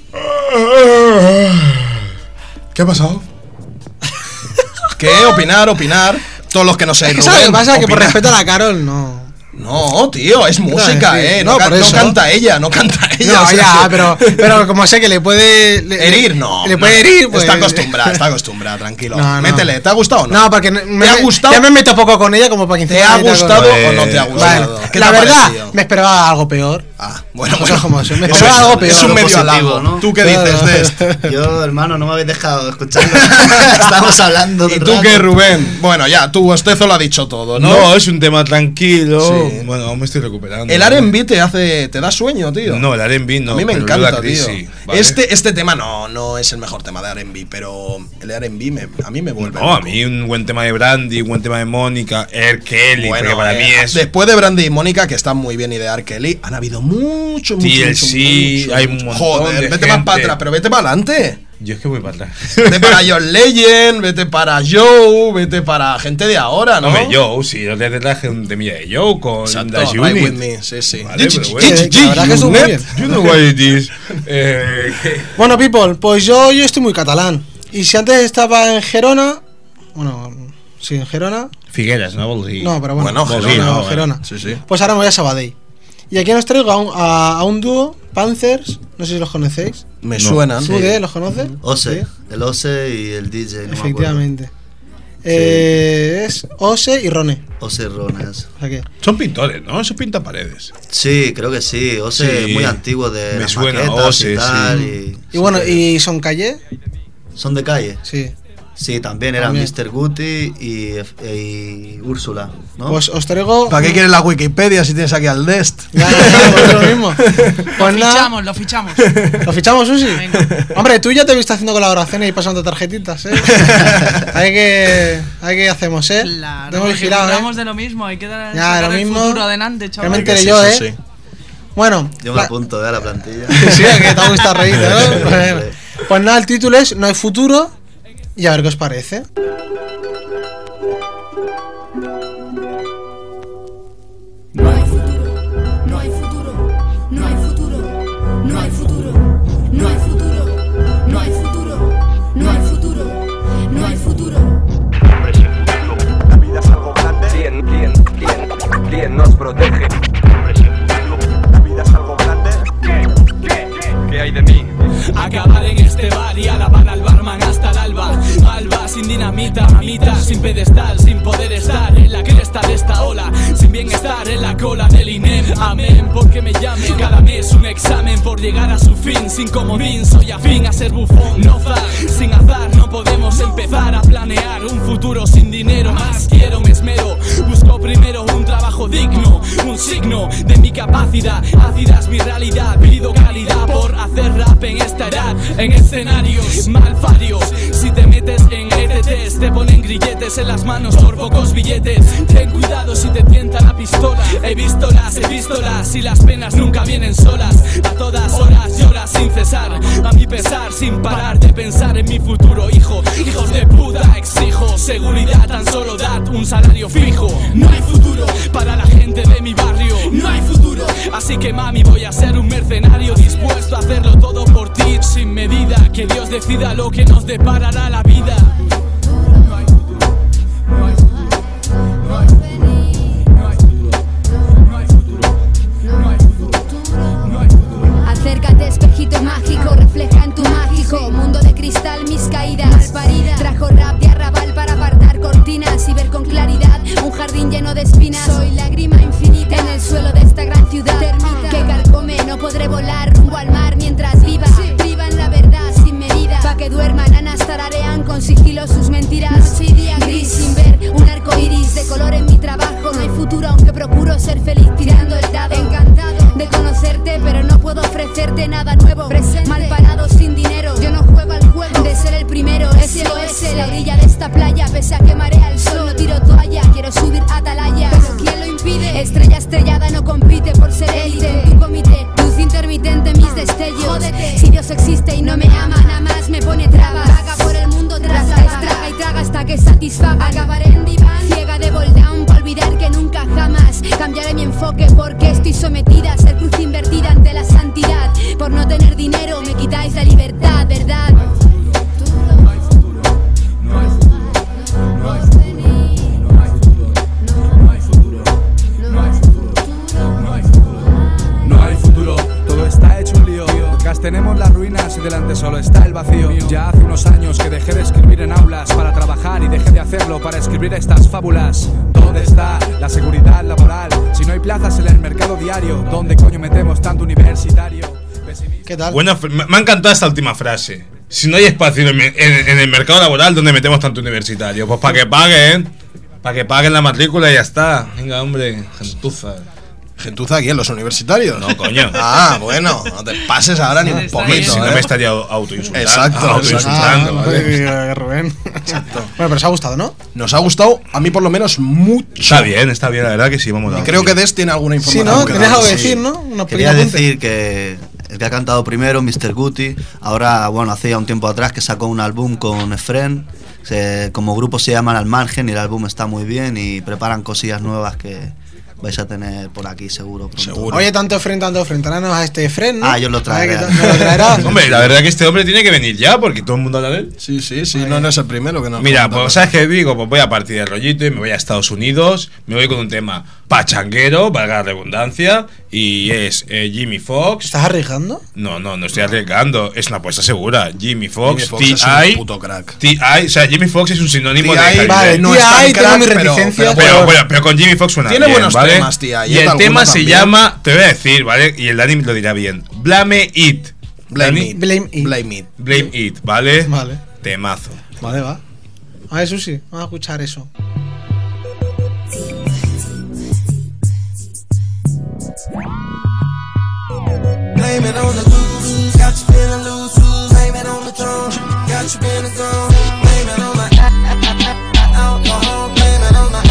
¿Qué ha pasado? ¿Qué? Opinar. Todos los que no seáis ¿Sabes qué pasa? Que por respeto a la Carol, no. No, tío, es música, No, no canta ella. No, o sea, pero como sé que le puede herir, no. Le puede herir, pues. Está acostumbrada, tranquilo. No. Métele, ¿te ha gustado o no? No, porque ¿te ha gustado? Ya me meto poco con ella como para que ¿Te ha gustado o no te ha gustado? Vale. La verdad, me esperaba algo peor. Bueno. Me esperaba algo peor. Es un medio halago, ¿no? ¿Tú qué dices de esto? Yo, hermano, no me habéis dejado escucharlo. Estamos hablando. ¿Y tú qué, Rubén? Bueno, ya, tu bostezo lo ha dicho todo, ¿no? No, es un tema tranquilo. Sí. Bueno, aún me estoy recuperando. El R&B te da sueño, tío. No, el R&B no. A mí me encanta, tío. ¿vale? Este tema no es el mejor tema de R&B, pero el R&B a mí me vuelve. No, a mí un buen tema de Brandy, un buen tema de Mónica, R. Kelly, bueno, porque para mí es. Después de Brandy y Mónica, que están muy bien, y de R. Kelly, han habido mucho. Hay un montón. Joder, vete más para atrás, pero vete para adelante. Yo es que voy para atrás. Vete para John Legend, vete para Joe, vete para gente de ahora, ¿no? Hombre, Joe, sí, yo te traje un temilla de Joe con Exacto, The Ride Unit. With Me, sí. Vale, pero bueno. La verdad que estuvo muy bien. You know what it is. Bueno, people, pues yo estoy muy catalán. Y si antes estaba en Gerona, sí, en Gerona. Figueras, ¿no? Bolí. No, pero bueno, Gerona. Sí. Pues ahora me voy a Sabadell. Y aquí os traigo a un dúo, Panthers, no sé si los conocéis. Me suenan. ¿Tú los conoces? Ose, el Ose y el DJ. No efectivamente. Es Ose y Rone. Ose y Rone. Son pintores, ¿no? Son pintaparedes. Sí, creo que sí. Ose es muy antiguo de me las suena Ose, y tal. Sí. Y bueno, ¿y son calle? ¿Son de calle? Sí. Sí, también eran Mr. Guti y Úrsula, ¿no? Pues os traigo. ¿Para qué quieres la Wikipedia si tienes aquí al Dest? Ya, pues lo mismo. Pues lo fichamos. ¿Lo fichamos, Susi? Venga. Hombre, tú ya te viste haciendo colaboraciones y pasando tarjetitas, ¿eh? ¿Qué hacemos, eh? Claro, hablamos de lo mismo, hay que dar lo mismo, el futuro adelante, chaval. Ya me enteré yo, ¿eh? Sí. Bueno. Yo me apunto a la plantilla. Sí, que te gusta reírte, ¿no? Bueno. Pues nada, el título es No hay futuro. Y a ver qué os parece. No hay futuro, no hay futuro, no hay futuro, no hay futuro, no hay futuro, no hay futuro, no hay futuro, no hay futuro. Hombre sin futuro, la vida es algo grande. ¿Quién nos protege? Hombre sin futuro, la vida es algo grande. ¿Qué hay de mí? Acabar en este bar y alabar al barman hasta el alba. Alba sin dinamita, mamita, sin pedestal, sin poder estar en la cresta de esta ola, sin bienestar en la cola del INEM. Amén, porque me llamen cada mes un examen por llegar a su fin. Sin comodín, soy afín a ser bufón, no zar. Sin azar no podemos empezar a planear un futuro sin dinero. Más quiero, me esmero, busco primero un trabajo digno, un signo de mi capacidad. Ácida es mi realidad, pido calidad por hacer rap en esta edad, en escenarios malfarios. Si te metes en ETTs, te ponen grilletes en las manos por pocos billetes. Ten cuidado si te tienta la pistola. He visto las y las penas nunca vienen solas. A todas horas lloras sin cesar, a mi pesar, sin parar de pensar en mi futuro hijo. Hijos de puta, exijo seguridad, tan solo dad un salario fijo. No hay futuro para la gente de mi barrio, no hay futuro. Así que mami, voy a ser un mercenario dispuesto a hacerlo todo por ti, sin medida. Que Dios decida lo que nos deparará la vida. Acércate, espejito mágico, refleja en tu mágico mundo de cristal mis caídas. Trajo rap de arrabal para apartar cortinas y ver con claridad un jardín lleno de espinas. Soy lágrima infinita en el suelo de esta gran ciudad que carcome. No podré volar rumbo al mar mientras viva. Privan la verdad sin medida, pa' que duerman, anas tararean con sigilo sus mentiras. Noche y día gris sin ver un arco iris de color en mi trabajo. No hay futuro aunque procuro ser feliz tirando el dado. Encantado de conocerte pero no puedo ofrecerte nada nuevo. Mal parado sin dinero, yo no juego al juego de ser el primero. SOS, la orilla de esta playa, pese a que marea el sol no tiro toalla. Quiero subir atalaya, pero ¿quién lo impide? Estrella estrellada no compite por ser élite. Tu comité, luz intermitente mis destellos. Jódete, si Dios existe y no me ama, nada más me pone trabas. porque estoy sometida a ser cruz invertida ante la santidad. Por no tener dinero me quitáis la libertad, ¿verdad? Tenemos las ruinas y delante solo está el vacío. Ya hace unos años que dejé de escribir en aulas para trabajar y dejé de hacerlo para escribir estas fábulas. ¿Dónde está la seguridad laboral? Si no hay plazas en el mercado diario, ¿dónde coño metemos tanto universitario? ¿Qué tal? Bueno, me ha encantado esta última frase. Si no hay espacio en el mercado laboral, ¿dónde metemos tanto universitario? Pues para que paguen la matrícula y ya está. Venga, hombre, gentuza. ¿Gentuza aquí en los universitarios? No, coño. Ah, bueno, no te pases ahora ni un poquito. Si no me estaría autoinsultando. Exacto. Autoinsultando, ¿vale? Rubén. Exacto. Bueno, pero os ha gustado, ¿no? Nos ha gustado, a mí por lo menos, mucho. Está bien, la verdad que sí, vamos a Y creo que Des tiene alguna información. Sí, ¿no? Tenías algo que decir, ¿no? Quería decir que el que ha cantado primero, Mr. Guti, ahora, bueno, hace ya un tiempo atrás que sacó un álbum con Efren. Como grupo se llaman Al Margen y el álbum está muy bien y preparan cosillas nuevas que vais a tener por aquí seguro pronto. Oye, tanto Efren. Tráenos a este Efren, ¿no? Yo lo traeré. Hombre, la verdad que este hombre tiene que venir ya porque todo el mundo habla de él. Sí, no es el primero que nos. Mira, pues ¿sabes qué digo? Pues voy a partir del rollito y me voy a Estados Unidos. Me voy con un tema pachanguero, valga la redundancia. Y es Jimmy Fox. ¿Estás arriesgando? No estoy arriesgando. Es una apuesta segura. Jimmy Fox, T.I. es un puto crack. T.I. O sea, Jimmy Fox es un sinónimo de calidad. Vale, no es tan crack, tengo mi reticencia. Pero con Jimmy Fox suena tiene bien, buenos ¿vale? temas, T.I. Y el tema se llama, te voy a decir, ¿vale? Y el Dani lo dirá bien. Blame It, ¿vale? Vale. Temazo. Vale, va. A ver, Susi, vamos a escuchar eso. Blame it on the blues, got you feeling loose, blame it on the tone, got you in the zone, blame it on the alcohol, blame it on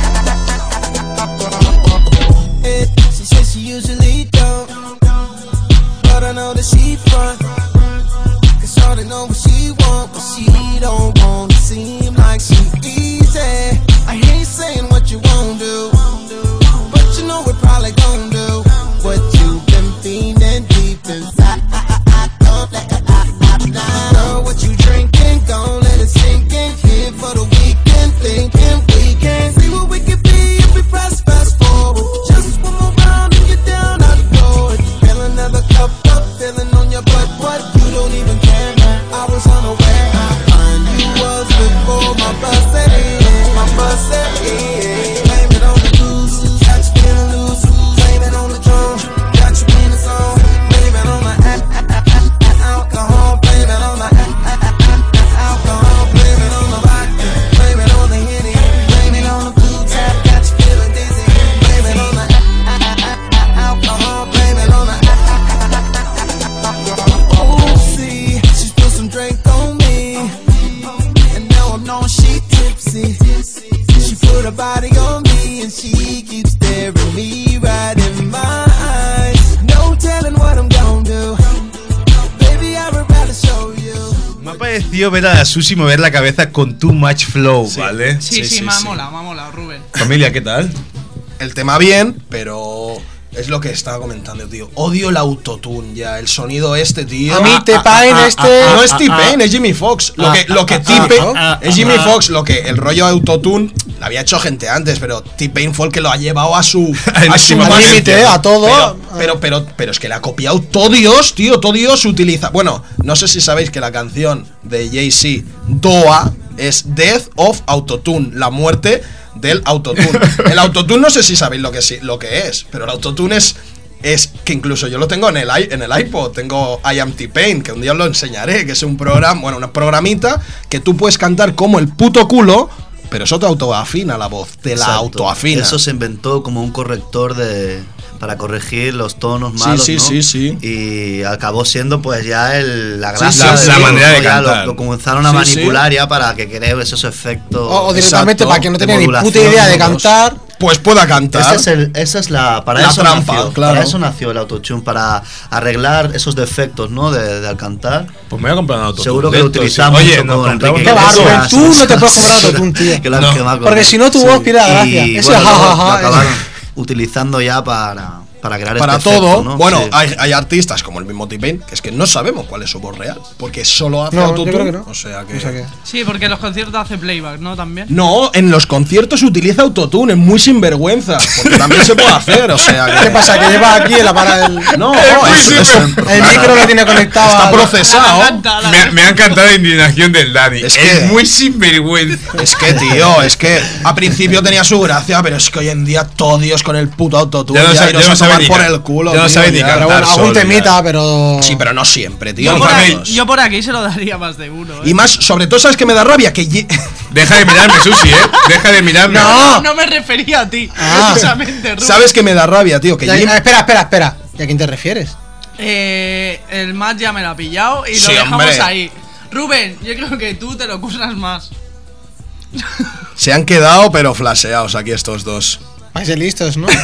the she says she usually don't, but I know that she front, cause shorty know what she want, but she don't want to seem like she easy. I hear you saying what you won't do, but you know we probably gon' do what you've been feeling deep inside. Don't let know what you drinking, gon' let it sink in. Here for the weekend, thinking we can see what we could be if we press fast forward. Just one more round and get down out the door. Fill another cup up, feeling on your butt. What you don't even care. I was unaware how fine you was before my bus set in. My bus set in. Blame it on the blues, got you feeling loose. Blame it on the drum, got you in the zone. Blame it on the alcohol. Blame it on the alcohol. Blame it on the vodka. Blame it on the Henny. Blame it on the blue tap, got you feeling dizzy. Blame it on the alcohol. Blame it on the oh, see, she spilled some drink on me, and now I'm knowing she tipsy. She put her body on me, and she keeps staring me right in my eyes. No telling what I'm gonna do. Baby, I would rather show you. Me ha parecido ver a Susi mover la cabeza con Too Much Flow, ¿vale? Sí, me ha molado, Rubén. Familia, ¿qué tal? El tema bien, pero es lo que estaba comentando, tío. Odio el autotune ya, el sonido este, tío. A mí T-Pain no es T-Pain, es Jimmy Fox. Lo que T-Pain es Jimmy Fox, lo que el rollo autotune lo había hecho gente antes, pero T-Pain fue el que lo ha llevado a su límite, a todo. Pero es que le ha copiado todo Dios, tío, todo Dios utiliza. Bueno, no sé si sabéis que la canción de Jay-Z, Doa, es Death of Autotune, la muerte del autotune. El autotune no sé si sabéis lo que es, pero el autotune es que incluso yo lo tengo en el iPod, tengo I Am T-Pain, que un día os lo enseñaré, que es un programa, bueno, una programita que tú puedes cantar como el puto culo, pero eso te autoafina la voz, te la autoafina. Eso se inventó como un corrector para corregir los tonos malos, ¿no? Sí. Y acabó siendo pues ya la gracia la manera de cantar. Lo comenzaron a manipular ya para que cree esos efectos. O directamente para que no tenga ni puta idea de cantar, pues pueda cantar. Esa es la trampa, nació, claro. Para eso nació el autotune, para arreglar esos defectos, ¿no? Al cantar. Pues me voy a comprar un autotune. Seguro que lo utilizamos. Oye, no, Enrique. Tú no te puedes comprar autotune, tío. Porque si no tu voz pierde la gracia. Eso es jajaja. utilizando ya para crear para este todo, efecto, ¿no? bueno, Sí. hay artistas como el mismo T-Pain que es que no sabemos cuál es su voz real, porque solo hace No, yo autotune, creo que no. o sea que... O sea que- Sí, porque en los conciertos hace playback, ¿no? También. No, en los conciertos utiliza autotune, es muy sinvergüenza, porque también se puede hacer, o sea que... ¿Qué pasa? Que lleva aquí en la parada del. No, el micro lo tiene conectado. Está al- procesado. Me ha encantado la indignación del Dani. Es Es, que- muy sinvergüenza. Es que, tío, es que a principio tenía su gracia, pero es que hoy en día todo Dios con el puto autotune Ya no ya sabe- iros ya no a sabe tomar ni por ca- el culo. ya no tío, sabe ni ya. cantar Pero bueno, algún solo, ya. temita, pero. Sí, pero no siempre, tío. Yo por aquí se lo daría más de uno. Y más, sobre todo, ¿sabes que me da rabia? Que Deja de mirarme, Susi, Deja de mirarme. No me refería a ti, precisamente, Rubén. ¿Sabes que me da rabia, tío? Que Jim- Espera. ¿Y a quién te refieres? El Matt ya me lo ha pillado y Sí, lo dejamos hombre. ahí. Rubén, yo creo que tú te lo curras más. se han quedado, pero flasheados aquí estos dos. Vais de listos, ¿no?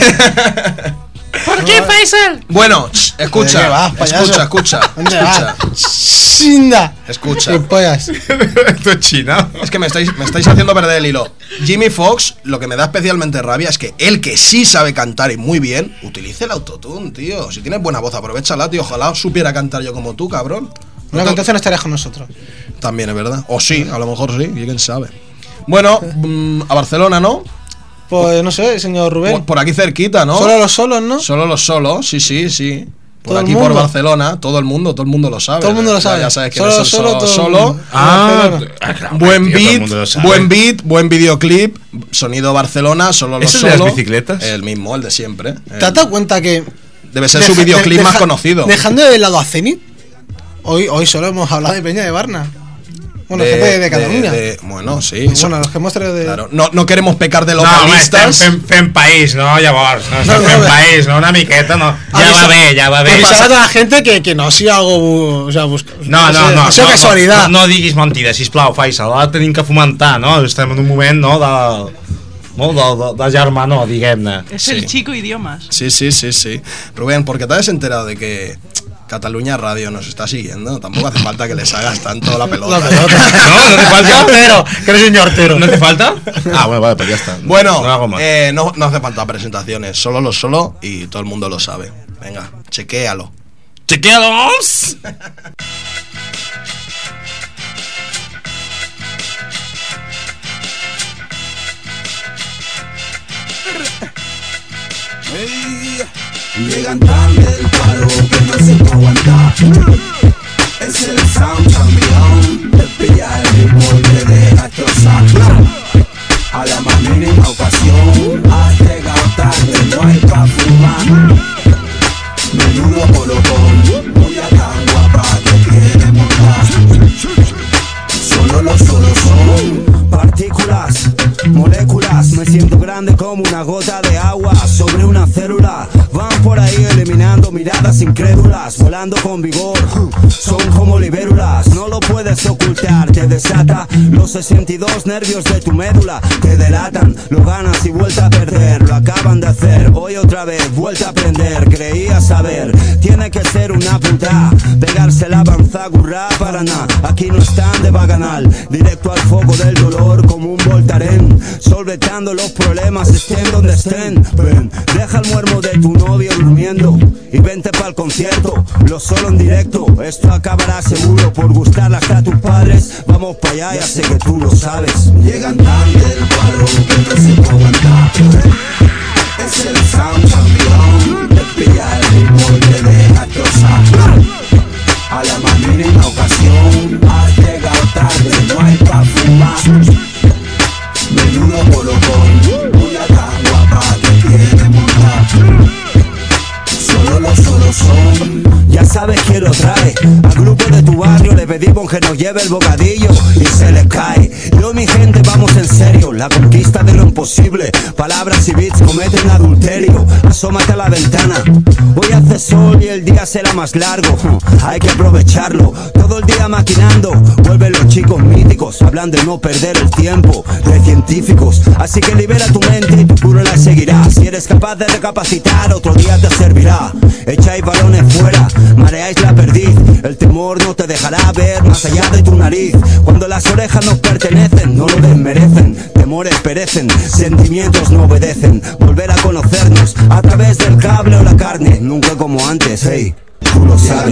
¿Por qué, Faisal? Bueno, escucha, ¿Dónde vas, payaso? escucha. ¿Dónde Escucha. ¡Sinda! Escucha. ¡Qué pollas! Esto es China. Es que me estáis haciendo perder el hilo. Jimmy Fox, lo que me da especialmente rabia es que él, que sí sabe cantar y muy bien, utilice el autotune, tío. Si tienes buena voz, aprovéchala, tío. Ojalá supiera cantar yo como tú, cabrón. Una cantación no estarías con nosotros. También es verdad. O sí, a lo mejor sí, y quién sabe. Bueno, a Barcelona, ¿no? Pues no sé, señor Rubén. Por aquí cerquita, ¿no? Solo los solos, ¿no? Solo los solos, sí. Por Todo el aquí, por mundo. Barcelona, todo el mundo lo sabe. Todo el mundo lo sabe. Ya sabes que Solo, es el solo, todo el solo. mundo. Barcelona. Buen tío, todo el beat, mundo lo sabe. buen videoclip, sonido Barcelona, solo los ¿Es el de solo. las bicicletas? El mismo, el de siempre. ¿Te has dado cuenta que. Debe ser su videoclip más conocido. Dejando de lado a Zenit, hoy solo hemos hablado de Peña de Barna. Bueno, gente de Cataluña. Bueno, sí. Bueno, los que hemos traído de. Claro, no queremos pecar de No, home, localistas. estem fent país, no? Llavors, estem fent país, no? Una miqueta, no? Ja va bé. Avisar a toda la gente que no sigui algo. O sea, busca, No, no sea casualidad. No diguis mentida, sisplau, Faisal. Ara tenim que fomentar, no? Estem en un moment, no?, de germanor, diguem-ne. Es el chico idiomas. Sí. Rubén, porque te has enterado de que Cataluña Radio nos está siguiendo. Tampoco hace falta que les hagas tanto la pelota. No hace falta. Hortero, que eres un hortero. ¿No hace falta? Ah, bueno, vale, pues ya está. Bueno, no hago más. no hace falta presentaciones. Solo lo solo y todo el mundo lo sabe. Venga, chequéalo. ¡Chequéalo, vamos! Llegan tarde del palo que no se puede aguantar. Es el sound campeón. Te pilla el ritmo y te deja destrozar. A la más mínima ocasión has llegado tarde, no hay pa' fumar. Menudo colocón, muy a tan guapa que quiere montar. Solo los solos son partículas, moléculas. Me siento grande como una gota de agua sobre una célula. Van por ahí eliminando miradas incrédulas, volando con vigor. Son como libélulas, no lo puedes ocultar. Te desata los 62 nervios de tu médula. Te delatan, lo ganas y vuelta a perder. Lo acaban de hacer, hoy otra vez, vuelta a aprender. Creía saber, tiene que ser una puta. Pegarse la banzagurra para nada. Aquí no están de baganal, directo al foco del dolor como un voltaren. Solvetando los problemas, estén donde estén. Ven, deja el muermo de tu novio durmiendo y vente pa'l concierto, lo solo en directo. Esto acabará seguro por gustarle hasta a tus padres. Vamos pa' allá, ya sé que tú lo sabes. Llegan tarde el palo que no se puede aguantar. Es el sound campeón. Te pilla el ritmo y te deja destrozar. A la más mínima ocasión has llegado tarde, no hay pa' fumar. Menudo colocón, muy a tan guapa que quiere montar. Solo los solos son. Ya sabes quién lo trae. Al grupo de tu barrio le pedimos que nos lleve el bocadillo y se les cae. Yo y mi gente vamos en serio, la conquista de lo imposible. Palabras y beats cometen adulterio. Asómate a la ventana, hoy hace sol y el día será más largo. Hay que aprovecharlo, todo el día maquinando. Vuelven los chicos míticos, hablan de no perder el tiempo, de científicos. Así que libera tu mente y tu puro la seguirá. Si eres capaz de recapacitar, otro día te servirá. Echáis balones fuera, mareáis la perdiz. El temor no te dejará ver más allá de tu nariz. Cuando las orejas nos pertenecen, no lo desmerecen. Temores perecen, sentimientos no obedecen. Volver a conocernos a través del cable o la carne, nunca como antes, hey, tú lo sabes.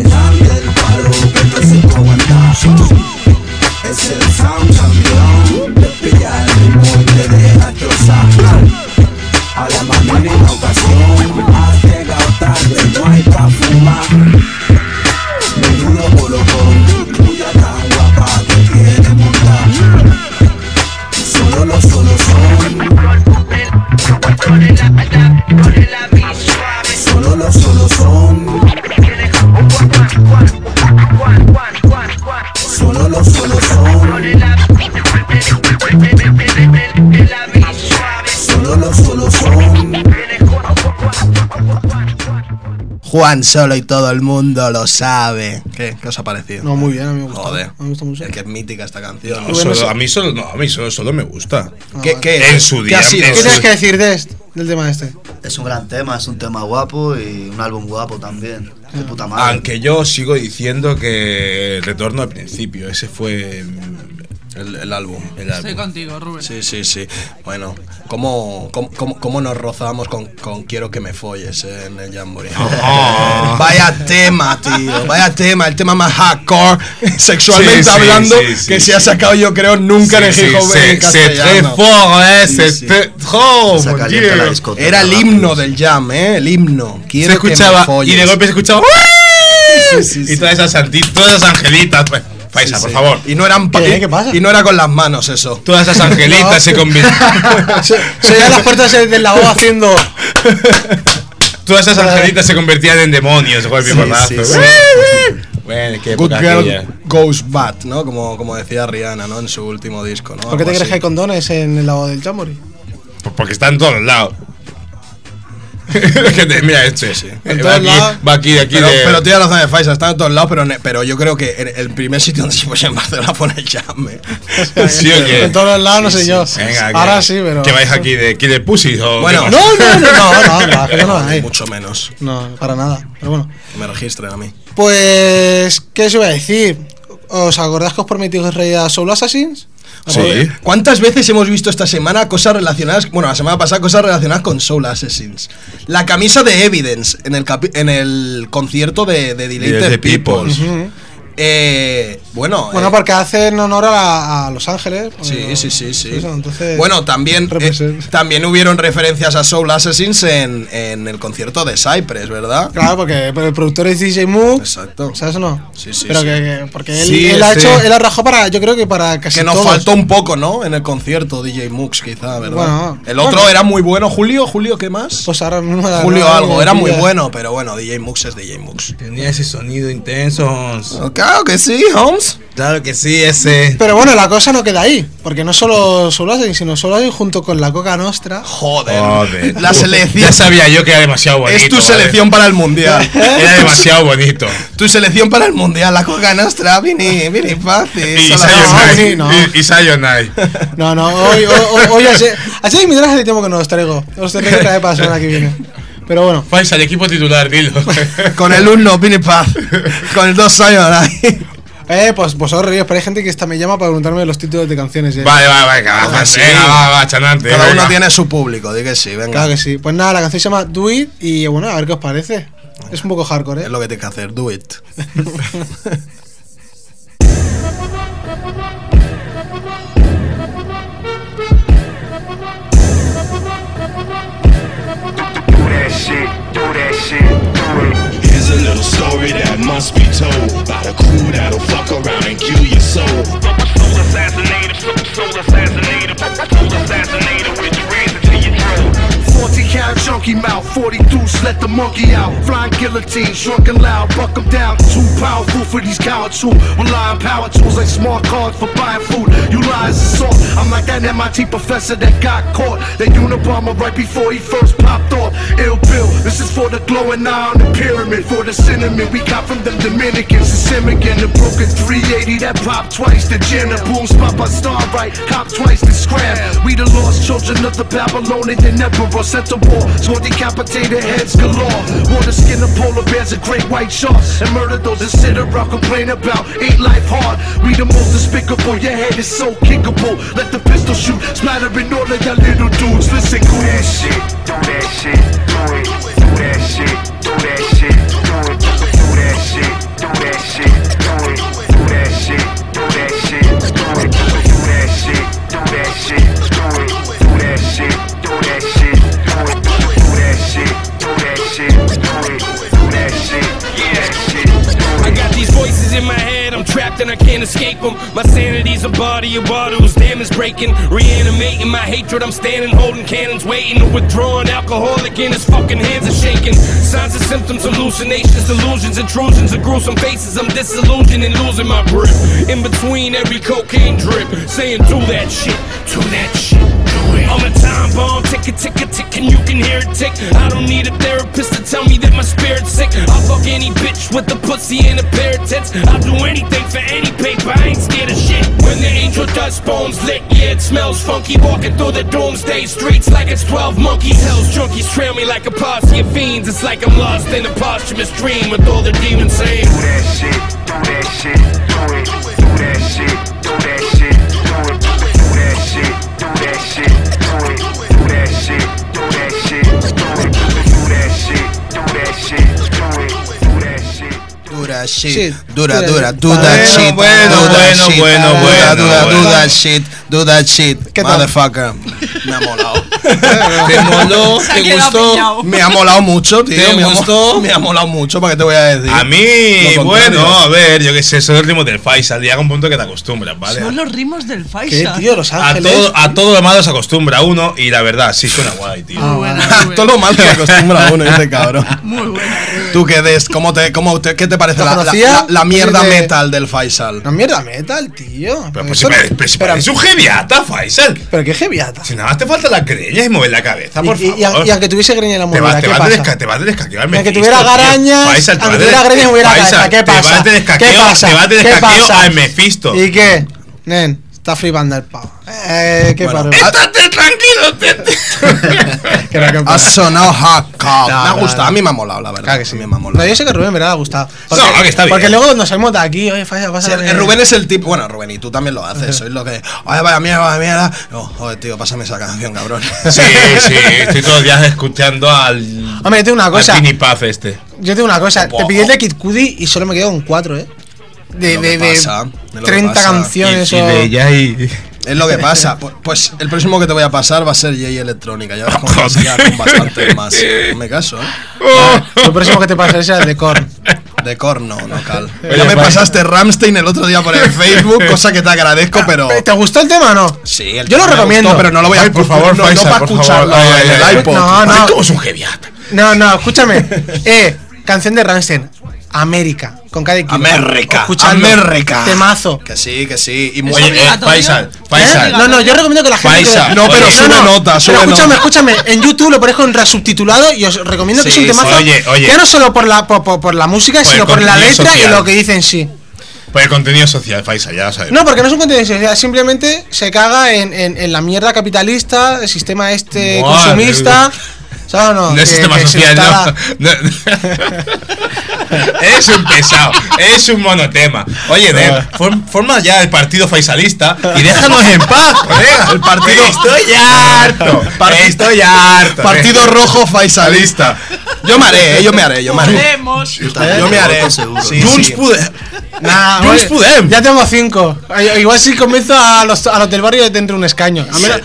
Es el sound campeón, te pilla el ritmo y te deja destrozar. A la más mínima ocasión, has llegado tarde, no hay pa' fumar. Menudo bolocón, tuya tan guapa que quiere montar. Solo los solos son. Solo los solos son. Solo los solos son. Solo los solos son. Juan Solo y todo el mundo lo sabe. ¿Qué os ha parecido? No, muy bien, a mí me gusta. Joder, me gusta mucho. Es que es mítica esta canción. A mí solo me gusta. ¿Qué en su día. ¿Qué tienes que decir del tema este? Es un gran tema, es un tema guapo y un álbum guapo también. De puta madre. Aunque yo sigo diciendo que el retorno al principio, ese fue el álbum. Estoy contigo, Rubén. Sí. Bueno, ¿cómo nos rozamos con Quiero que me folles en el Jamboree? Vaya tema, tío. Vaya tema. El tema más hardcore, sexualmente hablando, que se ha sacado, yo creo, nunca en el hip hop en castellano. Era el himno del jam, el himno. Quiero se escuchaba, que me folles. Y de golpe se escuchaba. Y todas esas angelitas, pues. Paisa, por favor. Y no eran ¿Qué pasa? Y no era con las manos eso. Todas esas angelitas se convirtieron. Se veían las puertas del lavabo haciendo. Todas esas angelitas se convertían en demonios. Bueno, qué Good Girl Goes Bad, ¿no? Como decía Rihanna, ¿no? En su último disco, ¿no? ¿Por qué te crees que hay condones en el lavabo del Jamboree? Porque están en todos lados. Mira, va aquí de aquí. Pero tienes razón de Faisa, están en todos lados, pero yo creo que el primer sitio donde se puede en Barcelona pone el jam. ¿Sí o qué? En todos lados no sé yo. Venga, ahora sí, pero. ¿Que vais aquí de Pussy? Bueno, no hay. Mucho menos. No, para nada. Pero bueno. Que me registren a mí. Pues, ¿qué os iba a decir? ¿Os acordáis que os prometí que os reía Soul Assassins? Sí. ¿Cuántas veces hemos visto esta semana cosas relacionadas, la semana pasada cosas relacionadas con Soul Assassins? La camisa de Evidence en el concierto de Deleted People. Bueno, porque hacen honor a Los Ángeles. Sí. Eso, entonces, bueno, también hubieron referencias a Soul Assassins en el concierto de Cypress, ¿verdad? Claro, porque el productor es DJ Moog. Exacto. ¿Sabes o no? Sí. Pero porque él ha hecho, él ha rajado yo creo que para casi que nos todos. faltó un poco, ¿no? En el concierto DJ Mooks, quizá, ¿verdad? Bueno, el otro era muy bueno. Julio, ¿qué más? Pues ahora mismo Julio algo, era muy bueno, pero bueno, DJ Mooks es DJ Mooks. Tenía ese sonido intenso. Claro que sí, Holmes. Claro que sí, ese. Pero bueno, la cosa no queda ahí, porque no solo Assassins, sino Soul Assassins junto con la Coca Nostra. Joder. La selección. Ya sabía yo que era demasiado bonito. Es tu selección para el mundial. Era demasiado bonito. Tu selección para el mundial, la Coca Nostra, vini fácil. Y Sayonai. No, hoy así me traes el tiempo que nos traigo. Os tendré que traer para la semana que viene. Pero bueno. Faisa, el equipo titular, dilo. Con el 1, Vini Paz. Con el 2, Sayonai. Pues os ríos, pero hay gente que me llama para preguntarme los títulos de canciones. Vale, va, chanante. Cada uno tiene su público, di que sí, venga. Claro que sí. Pues nada, la canción se llama Do It y bueno, a ver qué os parece. Es un poco hardcore, Es lo que tienes que hacer, do it. Here's a little story that must be told about a crew that'll fuck around and kill your soul. Soul assassinator with razor to your throat. 40 carat chunky mouth. 40 deuce, let the monkey out. Flying guillotine, shrunk and loud, buck them down. Too powerful for these cowards who rely on power tools like smart cards for buying food. You lies assault. I'm like that MIT professor that got caught. That Unabomber right before he first popped off. Ill Bill, this is for the glowing eye on the pyramid. For the cinnamon we got from them Dominicans. The Simmigan, the broken 380 that popped twice. The gin, the boom spot by Starbright, cop twice the scram. We the lost children of the Babylonian emperor. Sent to war, saw decapitated heads galore. Wore the skin of polar bears and great white sharks. And murdered those that sit around complain about ain't life hard. We the most despicable, your head is so kickable. Let the pistol shoot, smattering all of y'all little dudes. Listen, do that shit, do that shit, do it, do that shit, do that shit, do it, do that shit, do that shit, do it, do that shit, do that shit, do it, do that shit, do that shit, do it, do that shit, do that shit, do it, do that shit, do that shit, do it, do that shit, yeah, shit, do it. I got these voices in my head, I'm trapped and I can't escape them. My sanity's a body of water whose dam is breaking. Reanimating my hatred, I'm standing holding cannons, waiting. A withdrawn alcoholic in his fucking hands are shaking. Signs and symptoms, hallucinations, delusions, intrusions of gruesome faces. I'm disillusioned and losing my grip. In between every cocaine drip, saying do that shit, do that shit. I'm a time bomb, tick a tick a tick, and you can hear it tick. I don't need a therapist to tell me that my spirit's sick. I'll fuck any bitch with a pussy and a pair of tits. I'll do anything for any paper, I ain't scared of shit. When the angel dust bones lit, yeah, it smells funky. Walking through the doomsday streets like it's 12 monkeys. Hell's junkies trail me like a posse of fiends. It's like I'm lost in a posthumous dream with all the demons saying do that shit, do that shit, do it, do that shit, do that shit, do it, do that shit, do that shit, do it, do that shit, do that shit, do it, do that shit, do that shit, do it, do that shit. Do that shit, do that shit, do that shit, do that shit, motherfucker. Me ha molado. ¿Te moló? ¿Te gustó? Me ha molado mucho, tío. ¿Te gustó? Me ha molado mucho, ¿para qué te voy a decir? A mí, bueno, a ver, yo qué sé, son los ritmos del Faisal. Llega un punto que te acostumbras, ¿vale? Son los ritmos del Faisal. ¿Qué, tío? Los Ángeles. A todo lo malo se acostumbra uno y la verdad, sí suena guay, tío. Todo lo malo se acostumbra uno, ese cabrón. Muy buena. ¿Tú qué des? ¿Qué te parece la mierda metal del Faisal? La mierda metal, tío. Pero es un geviata, Faisal. ¿Pero qué geviata? Si nada más te falta la greña y mover la cabeza, por favor. Y aunque tuviese greña en la movida, ¿qué pasa? Te vas a descaquear. Aunque tuviera garañas, aunque tuviera greña y moviera la cabeza, ¿qué pasa? Te vas de descaqueo al Mephisto. ¿Y qué? Nen, está flipando el pavo. ¿Qué pasa? Estate tranquilo, Ha sonado hardcore. Me ha gustado, a mí me ha molado, la verdad. Claro que sí, me ha molado. No, yo sé que Rubén me ha gustado. No, que está bien. Porque luego nos salimos de aquí, oye, Faisal, pásame. Rubén es el tipo. Bueno, Rubén, y tú también lo haces. Sois lo que. Oye, vaya mierda. No, joder, tío, pásame esa canción, cabrón. Sí, estoy todos los días escuchando al. Hombre, yo tengo una cosa. Al Pini Puff este. Yo tengo una cosa. Te pillé el de Kid Cudi y solo me quedo con 4, de 30 canciones y de ella es lo que pasa. Pues el próximo que te voy a pasar va a ser Jay Electrónica. Ya ves cómo vas ya con bastante más. No me caso, El próximo que te pasaré será el de Korn. De Korn, no, Cal. Ya me pasaste Rammstein el otro día por el Facebook, cosa que te agradezco, pero. ¿Te gustó el tema o no? Sí, yo lo recomiendo. Pero no lo voy a por favor, Faisal, no para escucharlo en el iPod. No. ¿Cómo es un geviata? No, escúchame. Canción de Rammstein. América, con cada equipo. América. Temazo. Que sí. Y Faisal. No, yo recomiendo que la gente. Faisal. No, pero sube nota. Escúchame. En YouTube lo pones con resubtitulado y os recomiendo que es un temazo. Oye. Ya no solo por la música, sino por la letra social. Y lo que dice en sí. Por el contenido social, Faisal, ya lo sabes. No, porque no es un contenido social, simplemente se caga en la mierda capitalista, el sistema consumista. ¿Sabes o no? No es sistema social, no. Eres un pesado, eres un monotema. Oye, forma ya el partido faisalista y déjanos en paz, colega. El partido. Estoy harto. Partido rojo faisalista. Yo me haré. Podemos. Yo me haré. Sí, Junts sí. podem. Nah, Junts oye, podem. ya tengo 5. Igual si convenzo a los del barrio tendré un escaño. A menos-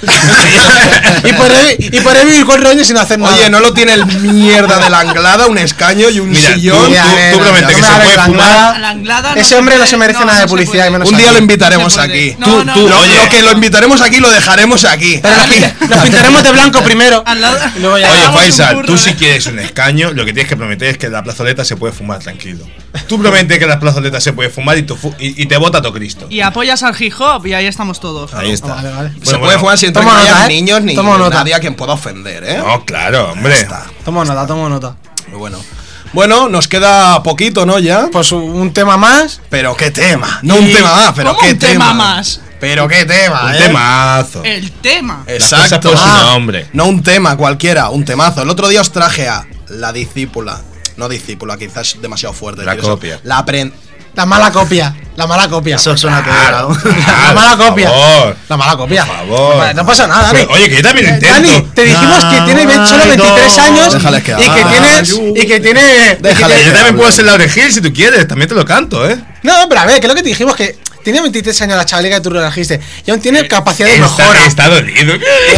y podré vivir 4 años sin hacer nada. Oye, no lo tiene el mierda de la Anglada, un escaño y un Mira, sillón. tú prometes que se puede fumar. La Anglada Ese hombre no se merece nada de publicidad. Y menos Un día aquí. lo invitaremos No se puede. aquí. No, no, no. Lo que lo invitaremos aquí lo dejaremos aquí. Pero nos pintaremos de blanco primero. Al lado- Y luego ya. Oye, Hagamos un Faisal, burro, tú si quieres un escaño, lo que tienes que prometer es que en la plazoleta se puede fumar tranquilo. Tú prometes que en la plazoleta se puede fumar y te vota todo Cristo. Y apoyas al hip hop y ahí estamos todos. Ahí está. Vale, vale. Se puede fumar sin Toma no haya nota, niños ni Toma nota. nadie a quien pueda ofender, ¿eh? No, claro, hombre. Toma nota. Muy bueno. Bueno, nos queda poquito, ¿no? Ya. Pues un tema más. Pero qué tema. No un tema más, pero ¿Cómo qué un tema más? Pero qué tema, Un ¿eh? temazo. El tema. Exacto. Las cosas por su nombre. No un tema cualquiera, un temazo. El otro día os traje a La Discípula. No Discípula, quizás es demasiado fuerte. La decir eso. copia. La mala copia. La mala copia. Eso suena peor. La mala copia. Por favor. La mala copia. Por favor. Vale, no pasa nada, Dani. Oye, que yo también intento. Dani, te dijimos que tiene solo 23 años Déjales que y que hagan. tiene. Déjale. Yo también puedo ser Lauryn Hill si tú quieres, también te lo canto, ¿eh? No, pero a ver, que es lo que te dijimos que tenía 23 años la chavalica que tú relajiste y aún tiene capacidad de mejora. Está dolido.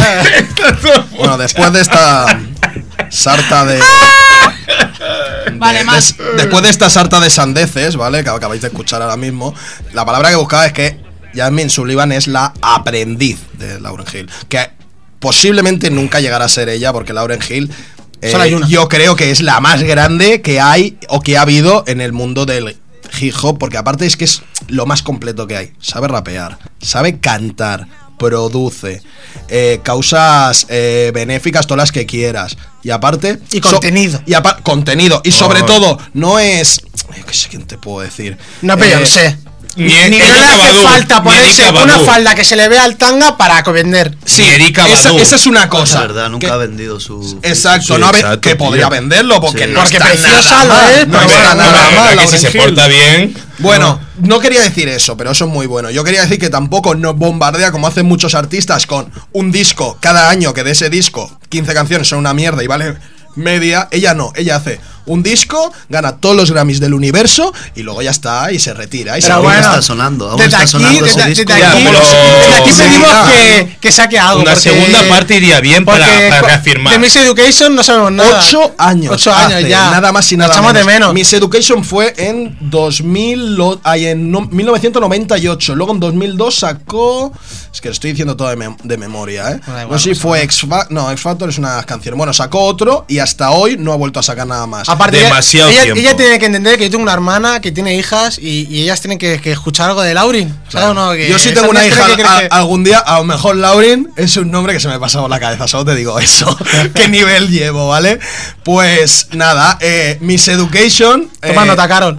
Bueno, después de esta sarta de. Vale, más. Después de esta sarta de sandeces, ¿vale? Que acabáis de escuchar ahora mismo, la palabra que buscaba es que Jasmine Sullivan es la aprendiz de Lauryn Hill. Que posiblemente nunca llegará a ser ella, porque Lauryn Hill. Solo hay una. Yo creo que es la más grande que hay o que ha habido en el mundo del hip hop, porque aparte es que es lo más completo que hay. Sabe rapear, sabe cantar, produce, causas benéficas todas las que quieras. Y aparte. Y contenido. Contenido. Y sobre todo, no es. Yo qué sé quién te puedo decir. No, pero yo sé. Ni Ni no le hace falta ponerse una falda que se le vea al tanga para vender. Sí, esa es una cosa. Es verdad, nunca ha vendido su. Exacto, Sí, no exacto, que podría tío. venderlo porque Sí. no Porque está preciosa nada lo mal, es, no pero está bueno, nada La mal, verdad que si Lauryn se Hill. porta bien. Bueno, no quería decir eso, pero eso es muy bueno. Yo quería decir que tampoco nos bombardea como hacen muchos artistas con un disco cada año, que de ese disco 15 canciones son una mierda y vale media. Ella no, ella hace un disco, gana todos los Grammys del universo y luego ya está y se retira. Y Pero se Aún bueno, está sonando. Aún Desde está aquí, sonando ese desde disco. aquí, Ya, desde pero- aquí Sí, pedimos nada. que saque algo. Una porque- segunda parte iría bien para reafirmar. De Miss Education no sabemos nada. 8 años. 8 años hace, ya. Nada más y nada Echamos menos. de menos. Miss Education fue en 1998. Luego en 2002 sacó. Es que lo estoy diciendo todo de memoria, ¿eh? Da igual, No sé si no fue X Factor es una canción. Bueno, sacó otro y hasta hoy no ha vuelto a sacar nada más. Aparte, Demasiado tiempo. ella tiene que entender que yo tengo una hermana que tiene hijas y ellas tienen que escuchar algo de Lauryn. ¿Sabes o no? Que Yo sí esas tengo una niñas hija tienen que creer que- algún día, a lo mejor Lauryn es un nombre que se me ha pasado por la cabeza, solo te digo eso. ¿Qué nivel llevo, vale? Pues nada, Miss Education. Toma nota, Carol.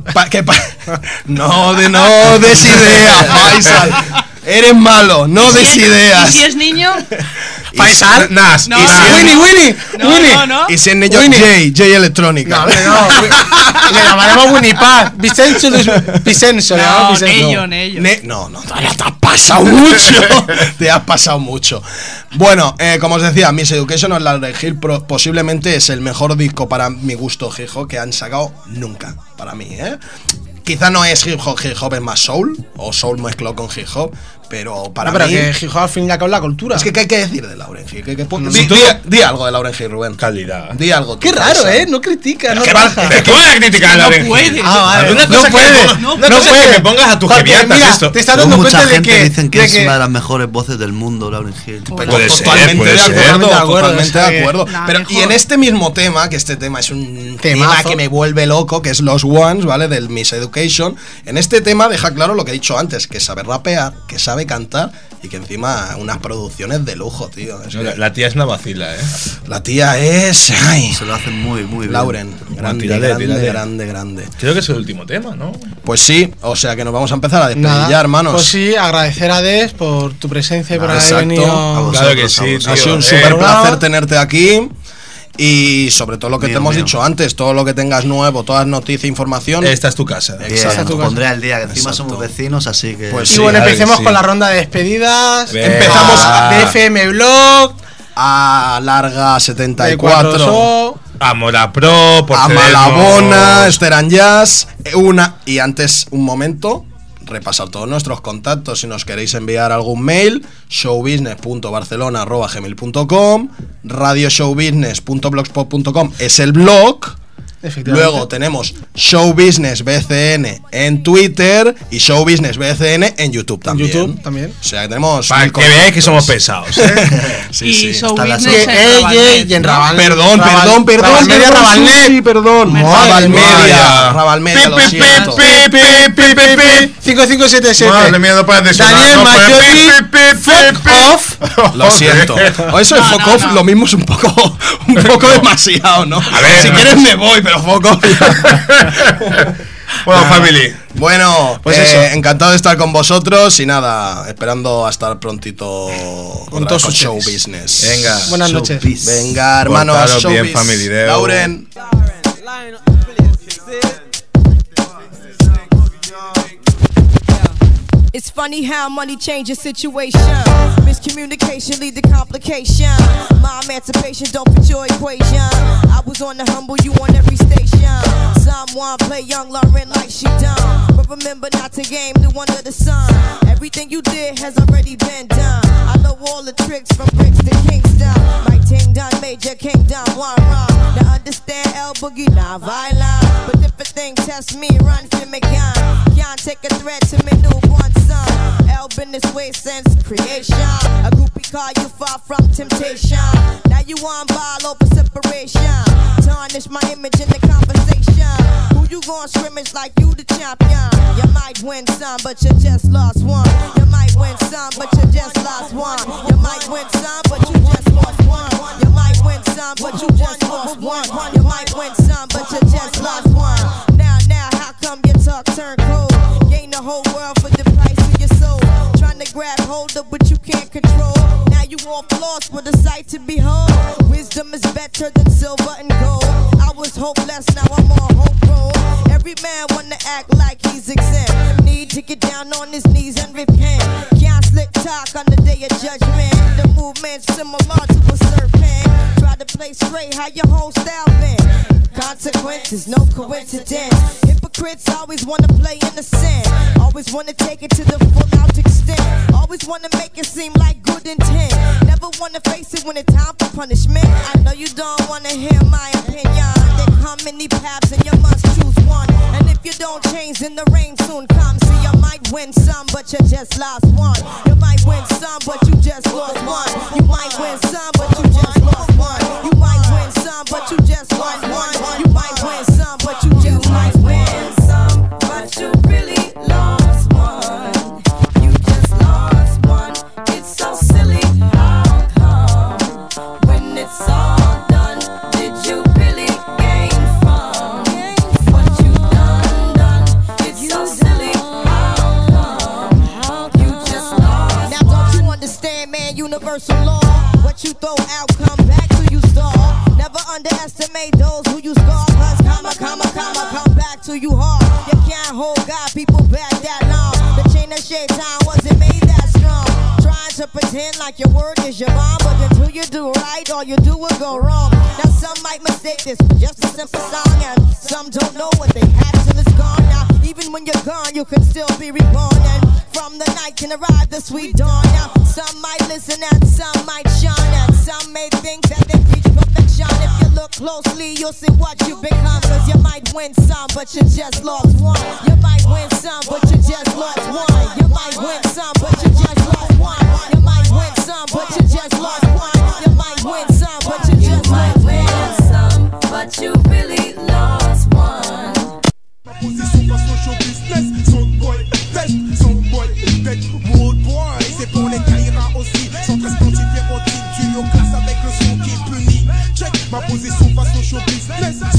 No des ideas, Faisal. Eres malo, no des ideas. ¿Y si es niño? Faisal, Nas. No, y si es- Winnie. No. Y si es niño, Winnie. J Electrónica. No, hombre, no. Le llamaremos Winnie Paz. Vicenzo, le llamamos Vicenzo. Nello. No, te has pasado mucho. Te has pasado mucho. Bueno, como os decía, Miss Education o Lauryn Hill posiblemente es el mejor disco para mi gusto hip hop que han sacado nunca. Para mí, ¿eh? Quizá no es hip hop es más soul, o soul mezclado con hip hop, pero para Pero mí. que hip hop al fin y al cabo es la cultura. Es que ¿qué hay que decir de Lauryn Hill? Si tú- Di algo de Lauryn Hill, Rubén. Calidad. Di algo. Qué tú, raro, Faisal. no critica, no ¿Qué baja. vas a criticar a Lauryn Hill? puede. Vale. Una No cosa puede, que una cosa es que me pongas a tus Porque, geviatas mira, esto. te estás Luego dando mucha cuenta de gente que dicen que de es que- una de las mejores voces del mundo, Lauryn Hill. Puede ser, Totalmente puede de ser. acuerdo, Totalmente totalmente de de acuerdo. acuerdo. La Pero, mejor. y en este mismo tema, que este tema es un tema Temazo. que me vuelve loco, que es Los Ones, ¿vale? Del Miss Education. En este tema deja claro lo que he dicho antes, que sabe rapear, que sabe cantar y que encima unas producciones de lujo, tío. Es No, que la tía es una vacila, la tía es. Ay, Se lo hacen muy, muy bien. Lauren, grande, Tírale, grande, tírale. grande, grande. Creo que es el último tema, ¿no? Pues sí, o sea que nos vamos a empezar a despedir Nada, ya, hermanos. Pues sí, agradecer a Des por tu presencia y por haber Exacto. venido. A vosotros, Claro que sí, a vosotros. Ha sido un tío, súper bravo. placer tenerte aquí. Y sobre todo lo que Mío, te hemos mío. dicho antes, todo lo que tengas nuevo, todas noticias, información. Esta es tu casa. Bien, Exacto. os pondré al día, que encima Exacto. somos vecinos, así que. Pues Y sí, bueno, claro que empecemos sí. con la ronda de despedidas. Venga. Empezamos de FM Blog, a larga de 74. 4SO. Amora Pro, por Amalabona, Esteran Jazz. Y antes, un momento, repasar todos nuestros contactos. Si nos queréis enviar algún mail, showbusiness.barcelona@gmail.com, radioshowbusiness.blogspot.com es el blog. Luego tenemos Showbusiness BCN en Twitter y Showbusiness BCN en YouTube también. O sea que tenemos. Para que veáis que somos pesados. Sí, y sí. Showbusiness y en Ravalnet. Perdón. Ravalmedia, lo siento. 5577. Madre mía, no pares de sonar. Daniel Maggiotti, fuck off. Lo siento. O eso de fuck off, lo mismo es un poco demasiado, ¿no? A ver, si quieres me voy, pero fuck off. Bueno, family. Bueno, pues eso. Encantado de estar con vosotros y nada, esperando a estar prontito con todos con ustedes. Show Business. Venga. Buenas noches. Venga, hermanos, Portaros Show bien, Business. family, Deu. Lauren. It's funny how money changes situation. Miscommunication lead to complication. My emancipation don't fit your equation. I was on the humble, you on every station. Someone play young Lauren like she done. But remember not to game new under the sun. Everything you did has already been done. I know all the tricks from bricks to Kingston. My ting done, major kingdom, one wrong. Now understand El Boogie, not violent. But if a thing test me, run for me gun. Can't take a threat to me newborn son. El been this way since creation. A groupie call you far from temptation. Now you on ball over separation. Tarnish my image in the conversation. Who you gon' scrimmage like you the champion? You might win some, but you just lost one. You might win some, but you just lost one. You might win some, but you just lost one. You might win some, but you just lost one. You might win some, but you just lost one. Now, how come your talk turn cold? Gain the whole world for the price of your soul. Trying to grab hold of what you can't control. Now you off lost with a sight to behold. Wisdom is better than silver and gold. I was hopeless, now I'm on hope roll. Every man wanna act like he's exempt. Need to get down on his knees and repent. Can't slick talk on the day of judgment. The movement's similar to a serpent. Try to play straight, how your whole style been. Consequences, no coincidence. Hypocrites always wanna play innocent. Always wanna take it to the full out extent. Always wanna make it seem like good intent. Never wanna face it when it's time for punishment. I know you don't wanna hear my opinion. There come many paths and you must choose one. And if you don't change, then the rain soon comes. See, you might win some, but you just lost one. You might win some, but you just lost one. You might win some, but you just lost one. You might win some, but you just lost one. You might win some, but you just might win some, but you really lost one. You just lost one. It's so silly. How come when it's all done, did you really gain from what you done? It's so silly. How come you just lost? Now don't you understand, man? Universal law. What you throw out, come back to you stall. Never underestimate those who you scar. Cause come back to you hard. You can't hold God, people back that long. The chain of shaitan wasn't made that strong. Trying to pretend like your word is your bond, but until you do right, all you do will go wrong. Now some might mistake this for just a simple song, and some don't know what they have till it's gone. Now even when you're gone, you can still be reborn, and from the night can arrive the sweet dawn. Now some might listen and some might shine, and some may think that they reach perfection. If you look closely, you'll see what you become. Cause you might win some, but you just lost one. You might win some, but you just lost one. You might win some, but you just lost one. You might win some, but you just lost one. You might win some, but you just lost one. Some, but you really lost one. Position passe au show business, Soundboy, test, Soundboy, tech, Mood Boy, c'est pour les Kaira aussi, 113 quantités routine, tu nous casses avec le son qui punit. Check, ma position face au show business,